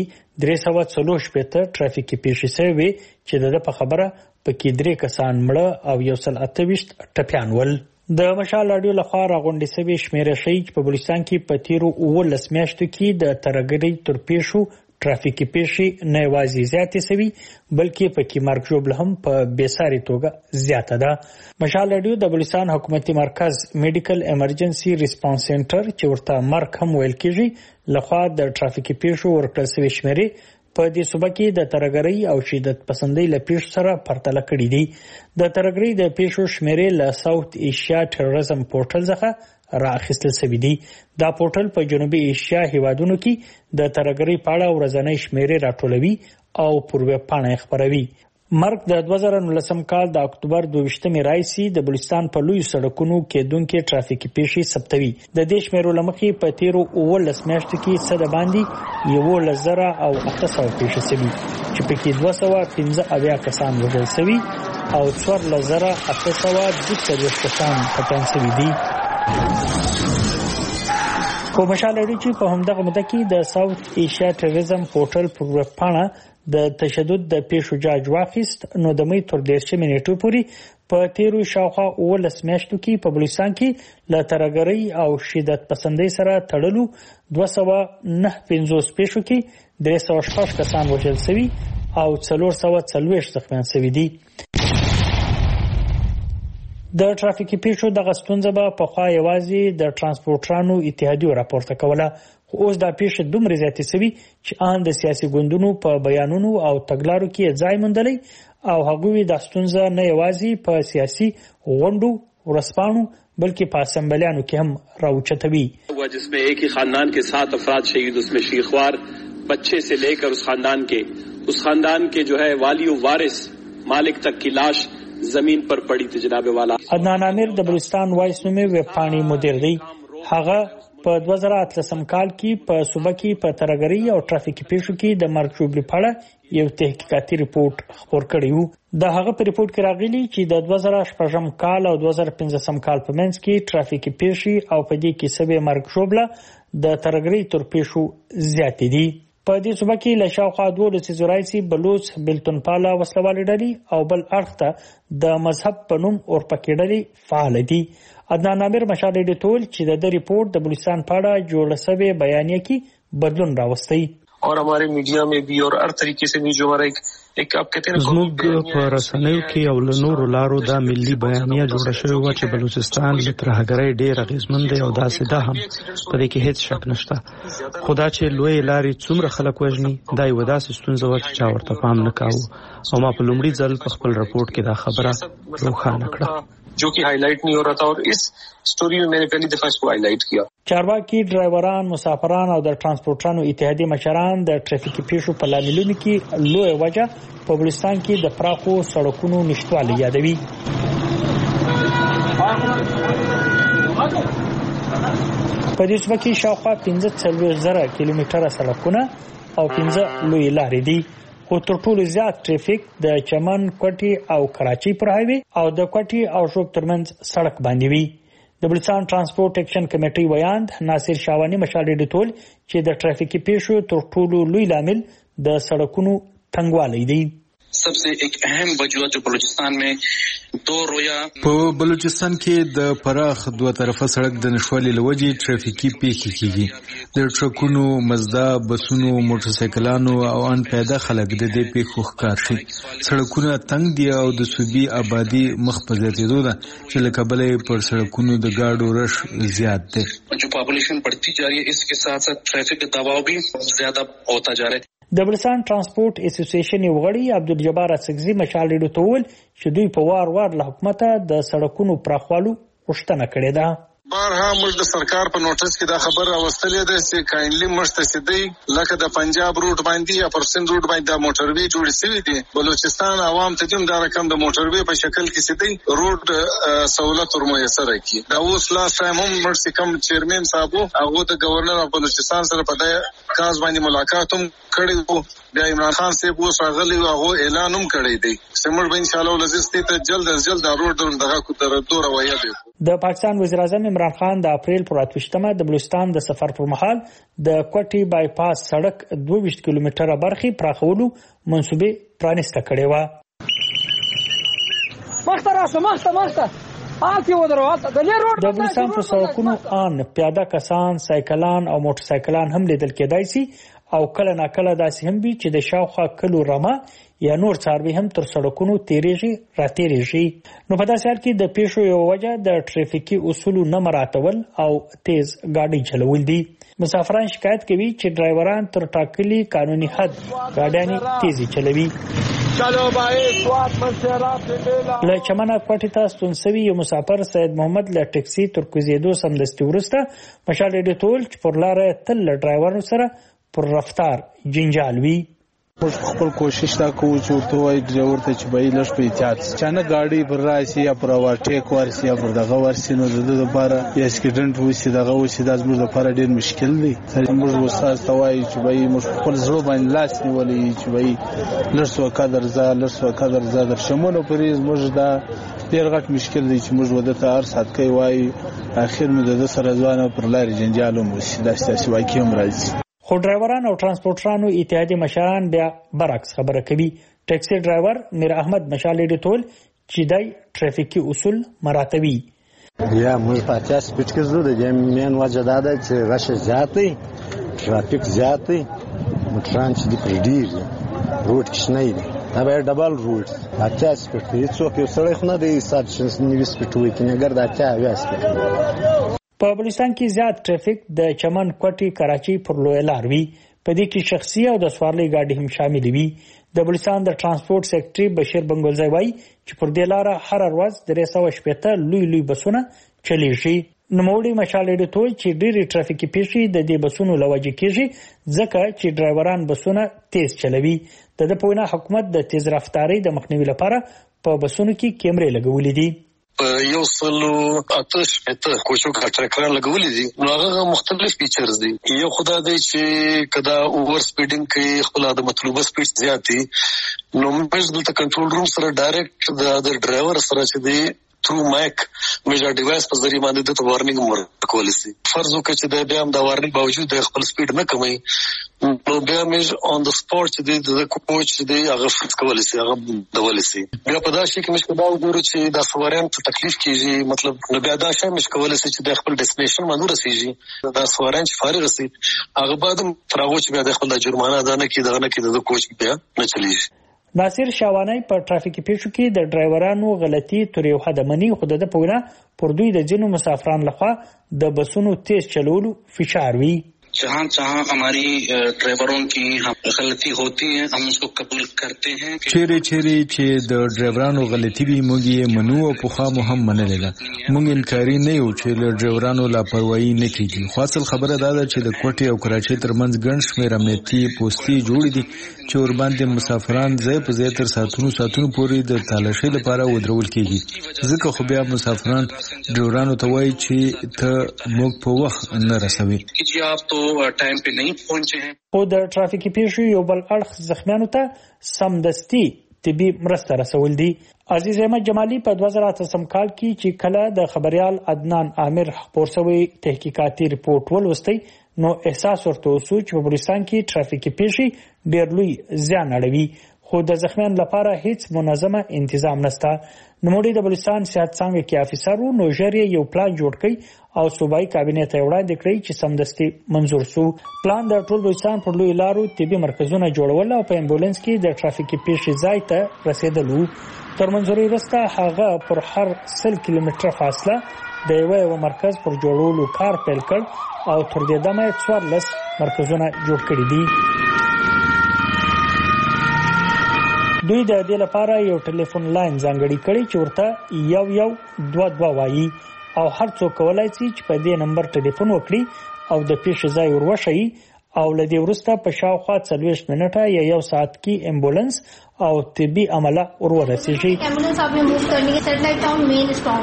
340 ټرافیکي پیښې شوې چې د په خبره پکې 3 کسان مړه او 128 ټپیان ول. د مشال رادیو لخوا راغونډې شوې شمیره ښیي چې په بلوچستان کې په تیرو 19 میاشتو کې د ترهګرۍ تر پیښو ټرافیکي پیښې نه یوازې زیاتې شوي بلکې پکې مرګ ژوبله هم په بېساري توګه زیاته ده. مشال رادیو د بلوچستان حکومتي مرکز میډیکل ایمرجنسي ریسپانس سنټر چې ورته مرګ هم ویل کېږي لخوا د ټرافیکي پیښو ورکړل شوې شمیرې په دې صوبه کې د ترهګرۍ او شدت پسندۍ له پیښو سره پرتله کړي دي. د ترهګرۍ د پیښو شمیرې له ساوث ایشیا ټیرریزم پورټل څخه راخیستل شوی دی. دا پورټل په جنوبي ایشیا هیوادونو کې د ترهګرۍ په اړه ورځنۍ شمیرې راټولوي او پر ویب پاڼه خپروي. مرګ د 2019 کال د اکتوبر 22 راځي د بلوچستان په لوی سړکونو کې دونکو ټرافیکي پیښې ثبتوي. د دې شمیرو لمخې په تیرو 19 میاشتو کې صد باندې 11,800 پیښې شوي چې پکې 215 کسان وژل شوي او 4,832 کسان ټپیان شوي دي. خو مشال لري چې په همدغه موده کې د ساوث ایشیا ټیرریزم پورټل پر ویب پاڼه د تشدد د پیښو جاج واخیست نو د مې تر 10 نیټو پورې په تیرو شاوخوا 19 میاشتو کې په بلوچستان کې له ترهګرۍ او شدت پسندۍ سره تړلو 295 پیښو کې 306 کسان وژل شوي او 440 زخمیان شوي دي. د ټرافیکي پیښو دغه ستونزه به پخوا یوازې د ټرانسپورټرانو اتحادیو راپورته کوله، خو اوس دا پیښه دومره زیاتې شوې چې ان د سیاسي ګوندونو په بیانونو او تګلارو کې ځای موندلی او هغوی د ستونزه نه یوازې په سیاسي غونډو ورسپانو بلکہ په اسمبلیانو کې هم راوچتوي. جس میں ایک ہی خاندان کے 7 افراد شہید، اس میں شیخوار بچے سے لے کر اس خاندان کے جو ہے والی و وارث مالک تک کی لاش زمین پر پڑی تھی. جناب والا عدنان عامر د بلوچستان وایس نومې ویب پاڼې مدیر دی. هغه په 2013 کال کې په صوبه کې په ترګری او ټرافیکي پیښو کې د مرګ ژوبلې په اړه یو تحقیقاتي ریپورت خپور کړی و. د هغه په ریپورت کې راغلي چې د 2014 کال او 2015 کال په منځ کې ټرافیکي پیښې او په دې کې سبب مرګ ژوبله د ترګری تر پیښو زیات دي. په دې صوبه کې له شاوخوا 2 لسیزو راځي بلوچ بلتون پالا وسلوالې ډلې او بل اړخ ته د مذهب په نوم اورپکې ډلې فعال دي. عدنان عامر مشال ایډیټول چې د ریپورت د بلوچستان په اړه جوړ شوی بیانیه کې بدلون راوستي. और हमारे मीडिया में भी और हर तरीके से भी जो हमारा एक आप कहते हैं زموږ په رسنیو کې او له نورو لارو دا ملي بیانیه جوړه شوې و چې بلوچستان له ترهګرۍ ډېر اغېزمن دی او داسې ده هم په دې کې هیڅ شک نشته. خدا چې لوی لارې څومره خلک وژني دا یو داسې ستونزه و چې چا ورته پام نه کاوه او ما په لومړي ځل په خپل رپورټ کې دا خبره روښانه کړه जो कि हाईलाइट नहीं हो रहा था और इस स्टोरी में मैंने पहली दफा इसको हाईलाइट किया. چارواکي ډرایوران مسافران او د ترانسپورټرانو اتحادیې مشران د ټریفیکي پیښو په لاملونو کې لوی وجه په بلوچستان کې د پراخو سړکونو نشټوالي یادوي. په دې صوبه کې شاوخوا 15,000 کیلومتره سړکونه او 15 لوی لارې دي. خو تر ټولو زیات ټریفیک د چمن، کوټي او کراچۍ پر هایوي او د کوټي او شوب ترمنځ سړک باندې وي. د بلوچستان ترانسپورت ایکشن کمیټي ویاند ناصر شاوانی مشال ډیټول چې د ټریفیکي پیښو تر ټولو لوی لامل د سړکونو تنګوالی دی. सबसे एक अहम वजह जो बलूचिस्तान में दो रोया په بلوچستان کې د پراخ دوه طرفه سړک د نشوالي لوجې ټریفیکي پیښې کیږي. د ټرکونو، مزدا، بسونو، موټرسایکلانو او ان پیاده خلک د دې پیښو ښکار شي. سړکونه تنګ دي او د صوبې آبادی مخ په زیاتېدو ده چې له کبله پر سړکونو د گاډو رش زیات دی. जो पॉपुलेशन बढ़ती जा रही है इसके साथ साथ ट्रैफिक का दबाव भी ज्यादा होता जा रहा है. د بلوچستان ترانسپورت اسوسییشن یو غړي عبدالجبار اڅکزي مشال ډیټول چې دوی په وار له حکومت د سړکونو پراخوالو غوښتنه کړې ده. بارها موږ د سرکار په نوټس کې دا خبر راوستلې ده چې کاینلی مشتسدي لکه د پنجاب روټ باندې یا پرسند روټ باندې د موټروي جوړ شوی دي. بلوچستان عوام ته هم دا رقم د موټروي په شکل کې سدي روټ سہولت ورمويسر کی. دا اوس لاس ټایم هم مرسي کم چیرمن صاحب هغه د گورنر اف بلوچستان سره په دې کاس باندې ملاقات هم کړی وو. د عمران خان صاحب اوس راغلی هغه اعلان هم کړی دی چې موږ به ان شاء الله ولزستي ته جلد از جلد روټ دغه کو تر دوه روایت دی. د پاکستان وزیر اعظم عمران خان د اپریل پر 28مه د بلوچستان د سفر پر مهال د کوټي بایپاس سړک 22 کیلومتره برخي پراخولو منسوبه پرانسته کړې و. د بلوچستان په سړکونو ان پیاده کسان، سایکلان او موټر سایکلان هم لیدل کېدای شي او کله ناکله داسې هم وي چې د شاوخوا کلو رمه یا نور څاروي هم تر سړکونو تیریږي راتیریږي. نو په داسې حال کې د پیښو یو وجه د ټریفیکي اصولو نه مراعاتول او تیز گاډي چلول دي. مسافران شکایت کوي چې ډرایوران تر ټاکلي قانوني حد گاډیانې تیزي چلوي. له چمنه کوټي ته ستون شوی یو مسافر سید محمد له ټکسي تر کوزیدو سمدستي ورسته مشال ډیټول چې پر لار تل ډرایورانو سره پر رفتار جنجال وی. موږ خپل کوشش دا کوو چې ورته وایي ډرایور ته چې به لږ په احتیاط چانه گاډي پر راشي یا پر اوورټیک ورسي یا پر دغه ورسي نو د لپاره یا اکسیډنټ وشي دغه وشي دا زموږ لپاره ډیر مشکل دی. موږ استاد ته وایي چې به موږ خپل زړه باندې لاس نیولې چې به لږ وکړه درځه در شمولو پرې موږ دا ډیر غټ مشکل دی چې موږ ودته هر سات کوي وایي اخر مو د سره ځوانه پر لارې جنجال مو شي داسې واقع هم راځي. خو ډرایوران او ترانسپورټرانو اتحادیې مشران بیا برعکس خبره کوي. ټیکسي ډرایور میر احمد مشال ډیټول چې دای ټریفیکي اصول مراعاتوي. یا موږ په اتیا سپیډ کې زو د مین وجه دا ده چې رش زیات دی، ټرافیک زیات دی، موټران چې دی پرې ډیر روډ کې شنه دی. دا به ډبل روډ اتیا سپیډ کې څوک یو سړی خو نه دی سات چې 90 سپیډ وي کنه ګر د اتیا ویا سپیډ. په بلوچستان کې زیات ټریفیک د چمن، کوټي، کراچۍ پر لوی لار وی. په دې کې شخصي او د سوارلۍ گاډي هم شامل وي. د بلوچستان د ترانسپورت سیکرټري بشیر بنګلزی وایي چې پر دې لار هر ورځ 380 لوی بسونه چلیږي. نوموړي مشال ډیټول چې ډېری ټرافیکي پیښې د دې بسونو لوجه کېږي ځکه چې ډرایوران بسونه تیز چلوي. د دې په وینا حکومت د تیز رفتارۍ د مخنیوي لپاره په بسونو کې کیمرې لګولې دي. 108 کوچو کا ټریکران لګولې دي. نو هغه مختلف فیچرز دي. یو خدای دی چې کدا اوور سپیډینګ کوي خپل د مطلوبه سپیډ زیاتي نو موږ د کنټرول روم سره ډایرکټ د ډرایور سره چې دی through mic میجر ډیوایس په ذریعہ باندې د وارنینګ ورکول شي. فرض وکړي چې بیا هم د وارنینګ باوجود د خپل سپیډ نه کموي نو بیا میج اون د سپورت چې د کوچ دی هغه فکس کول شي هغه ډول شي. بیا په دا شي کې موږ دا وګورو چې دا سواران ته تکلیف کیږي مطلب نو بیا دا شی موږ کول شي چې د خپل ډیسټینیشن باندې رسیږي. دا سواران چې فارغ شي هغه بعد تراغو چې بیا د خپل جرمانه ادا نه کیږي د کوچ بیا نه چلیږي. ناصر شاوانی په ټرافیکي پیښو کې د ډرایورانو غلطي تر یو حد مني خو د پوره پر دوی د ځینو مسافرانو لخوا د بسونو تیز چلولو فشار وی. जहाँ हमारी ड्राइवरों की गलती होती है हम उसको कबूल करते हैं. چیرې چې د ډرایورانو غلطي وي موږ یې منو او په خامو هم منلې ده. موږ انکاري نه یو چې له ډرایورانو لاپروايي نه کیږي. خو اصل خبره دا ده چې د کوټې او کراچۍ ترمنځ ګڼ شمېر امنیتي پوستې جوړې دي چې ور باندې مسافران ځای په ځای تر ساعتونو پورې د تالاشۍ لپاره ودرول کیږي. ځکه خو بیا مسافران ډرایورانو ته وایي چې ته موږ په وخت نه رسوي. ټایم په نه پہنچے ہیں. خو د ټرافیکي پیښو یو بل اړخ زخمیانو ته سمدستي طبي مرسته رسول دي. عزیز احمد جمالي په 2008 کال کې چې کله د خبريال عدنان عامر خبر شوی تحقیقاتي رپورت ولوستي نو احساس ورته وسو چې په بلوچستان کې ټرافیکي پیښې ډېر لوی زیان اړوي خو د زخمیانو لپاره هیڅ منظمه تنظیم نشته. نوموړي د بلوچستان صحت څنګه کې افیسر وو نو ژر یو پلان جوړ کړ او صوبایي کابینه ته وړاندې کړی چې سمدستي منظور شو. پلان د ټول بلوچستان پر لوی لارو طبي مرکزونه جوړول او په امبولانس کې د ټرافیکي پیښې ځای ته رسیدلو. تر منځوري وروسته هغه پر هر 100 کیلومتره فاصله د یو مرکز پر جوړولو کار پیل کړ او تر دې دمه 14 مرکزونه جوړ کړي دي. دوی د دې لپاره یو ټلیفون لاین ځانګړی کړی چې ورته 1122 وایي او هر څوک کولای شي چې په دې نمبر ټلیفون وکړي او د پیښې ځای ورشي او لدې ورسته په شاوخوا 40 منټه یا یو ساعت کې امبولانس او طبي عمله ورسیږي. एम्बुलेंस आपने मूव करनी है सैटेलाइट टाउन मेन स्टॉप.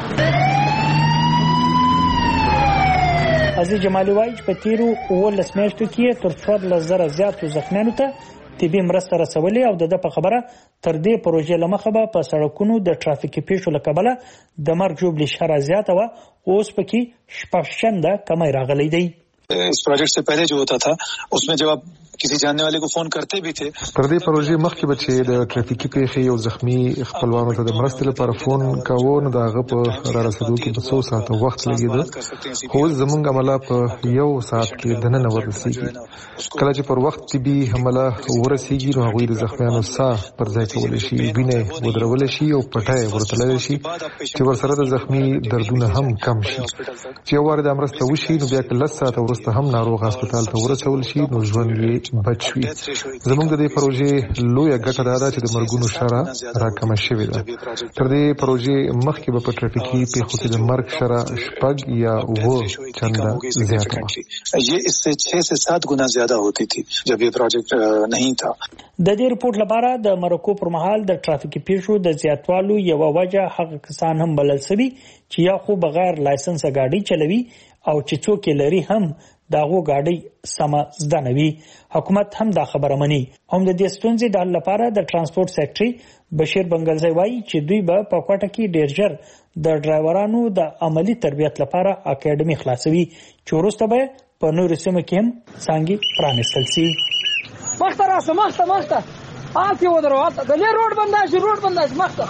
عزیز جمالي وایي چې په تیرو 19 میاشتو کې تر 4000 زیاتو زخمیانو ته طبي مرسته رسولې او د په خبره تر دې پروژې لمخه به په سړکونو د ټرافیکي پیښو لکبله د مرګ جوړې شره زیاته و اوس پکې شپږشنده کمی راغلی دی. इस प्रोजेक्ट से पहले जो होता था उसमें जब आप किसी जानने वाले को फोन करते भी थे تر دې پروژې مخکې به چې د ټرافیکي پیښې او زخمی خپلوانو ته د مرستې لپاره فون کاوه نو دغه په را رسیدو کې په 100 ساعته وخت لګیده خو زمونږ عمله په یو ساعت کې دننه ورسیږي. کله چې پر وخت طبي حمله ورسیږي نو هغوی د زخمیانو ساه پر ځای کول شي وینه ودرول شي او پټای ورتلل شي چې ورسره د زخمی دردونه هم کم شي. چې واره د مرسته وشي نو بیا کله ساعت ورسته هم ناروغ هسپتال ته ورسول شي نو ژوند یې بچوي. زموږ د دې پروژې لویه ګټه دا ده چې د مرګونو شره راکمه شوې ده. تر دې پروژې مخکې به په ټرافیکي پیښو کې د مرګ شره 6 یا 9 چنده زیاته وه. ये इससे 6 से 7 गुना ज्यादा होती थी जब ये प्रोजेक्ट नहीं था. د دې رپورت لپاره د مرکو پر مهال د ټرافیکي پیښو د زیاتوالو یو وجه هغه کسان هم بلل شوي چې یا خو بغیر لایسنس gaadi چلوي او چې څوک لري هم داغو gaadi سم زده نه وي. حکومت هم دا خبره مني. هم د دې ستونزې د حل لپاره د ترانسپورت سېکټري بشیر بنگلزی وایي چې دوی به په کوټه کې ډیر ژر د ډرایورانو د عملی تربیت لپاره اکیډمي خلاصوي چې وروسته به په نورو سیمو کې هم څنګه پرانیستل شي. مخته راسه مخته آتی ودرو آتا دلی روډ بنداشي مخته.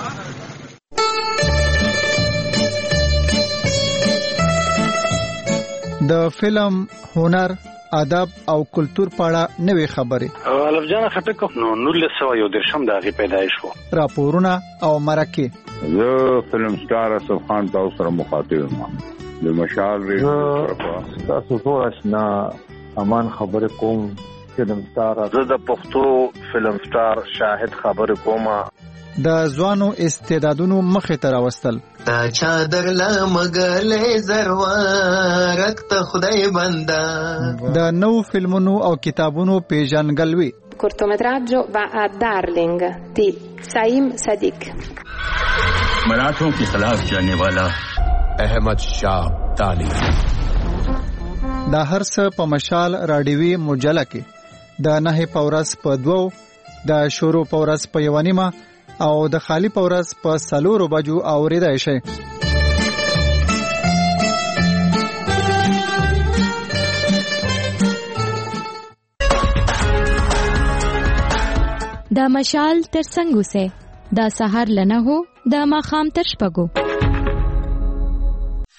د فلم، هنر، ادب او کلچر په اړه نوې خبرې. الف جان خټک نو 1913 دغه پیدایش وو. راپورونه او مرکه. زه فلم سٹار اسف خان تاسو سره مخاطب یم. د مشال تاسو ټول آشنا امان خبره کوم. فلم سٹار زه د پښتو فلم سٹار شاهد خبره کوم. د ځوانو استعدادونو مخې ته راوستل. تا چادر لا مګلې زروارک ته خدای بندا. د نو فلمونو او کتابونو پیژنګلوي. cortometraggio va a Darling di Saim Sadiq. मराठों के खिलाफ जाने वाला अहमद शाह अब्दाली। دا هر څه په مشال راډیوي مجله کې د 9 پورس په 2 د شروع پورس په 1 او د خالی پورس په 4 بجو اوریدای شي. د مشال تر څنګ اوسه د سحر لنه هو د ماخام تر شپږو.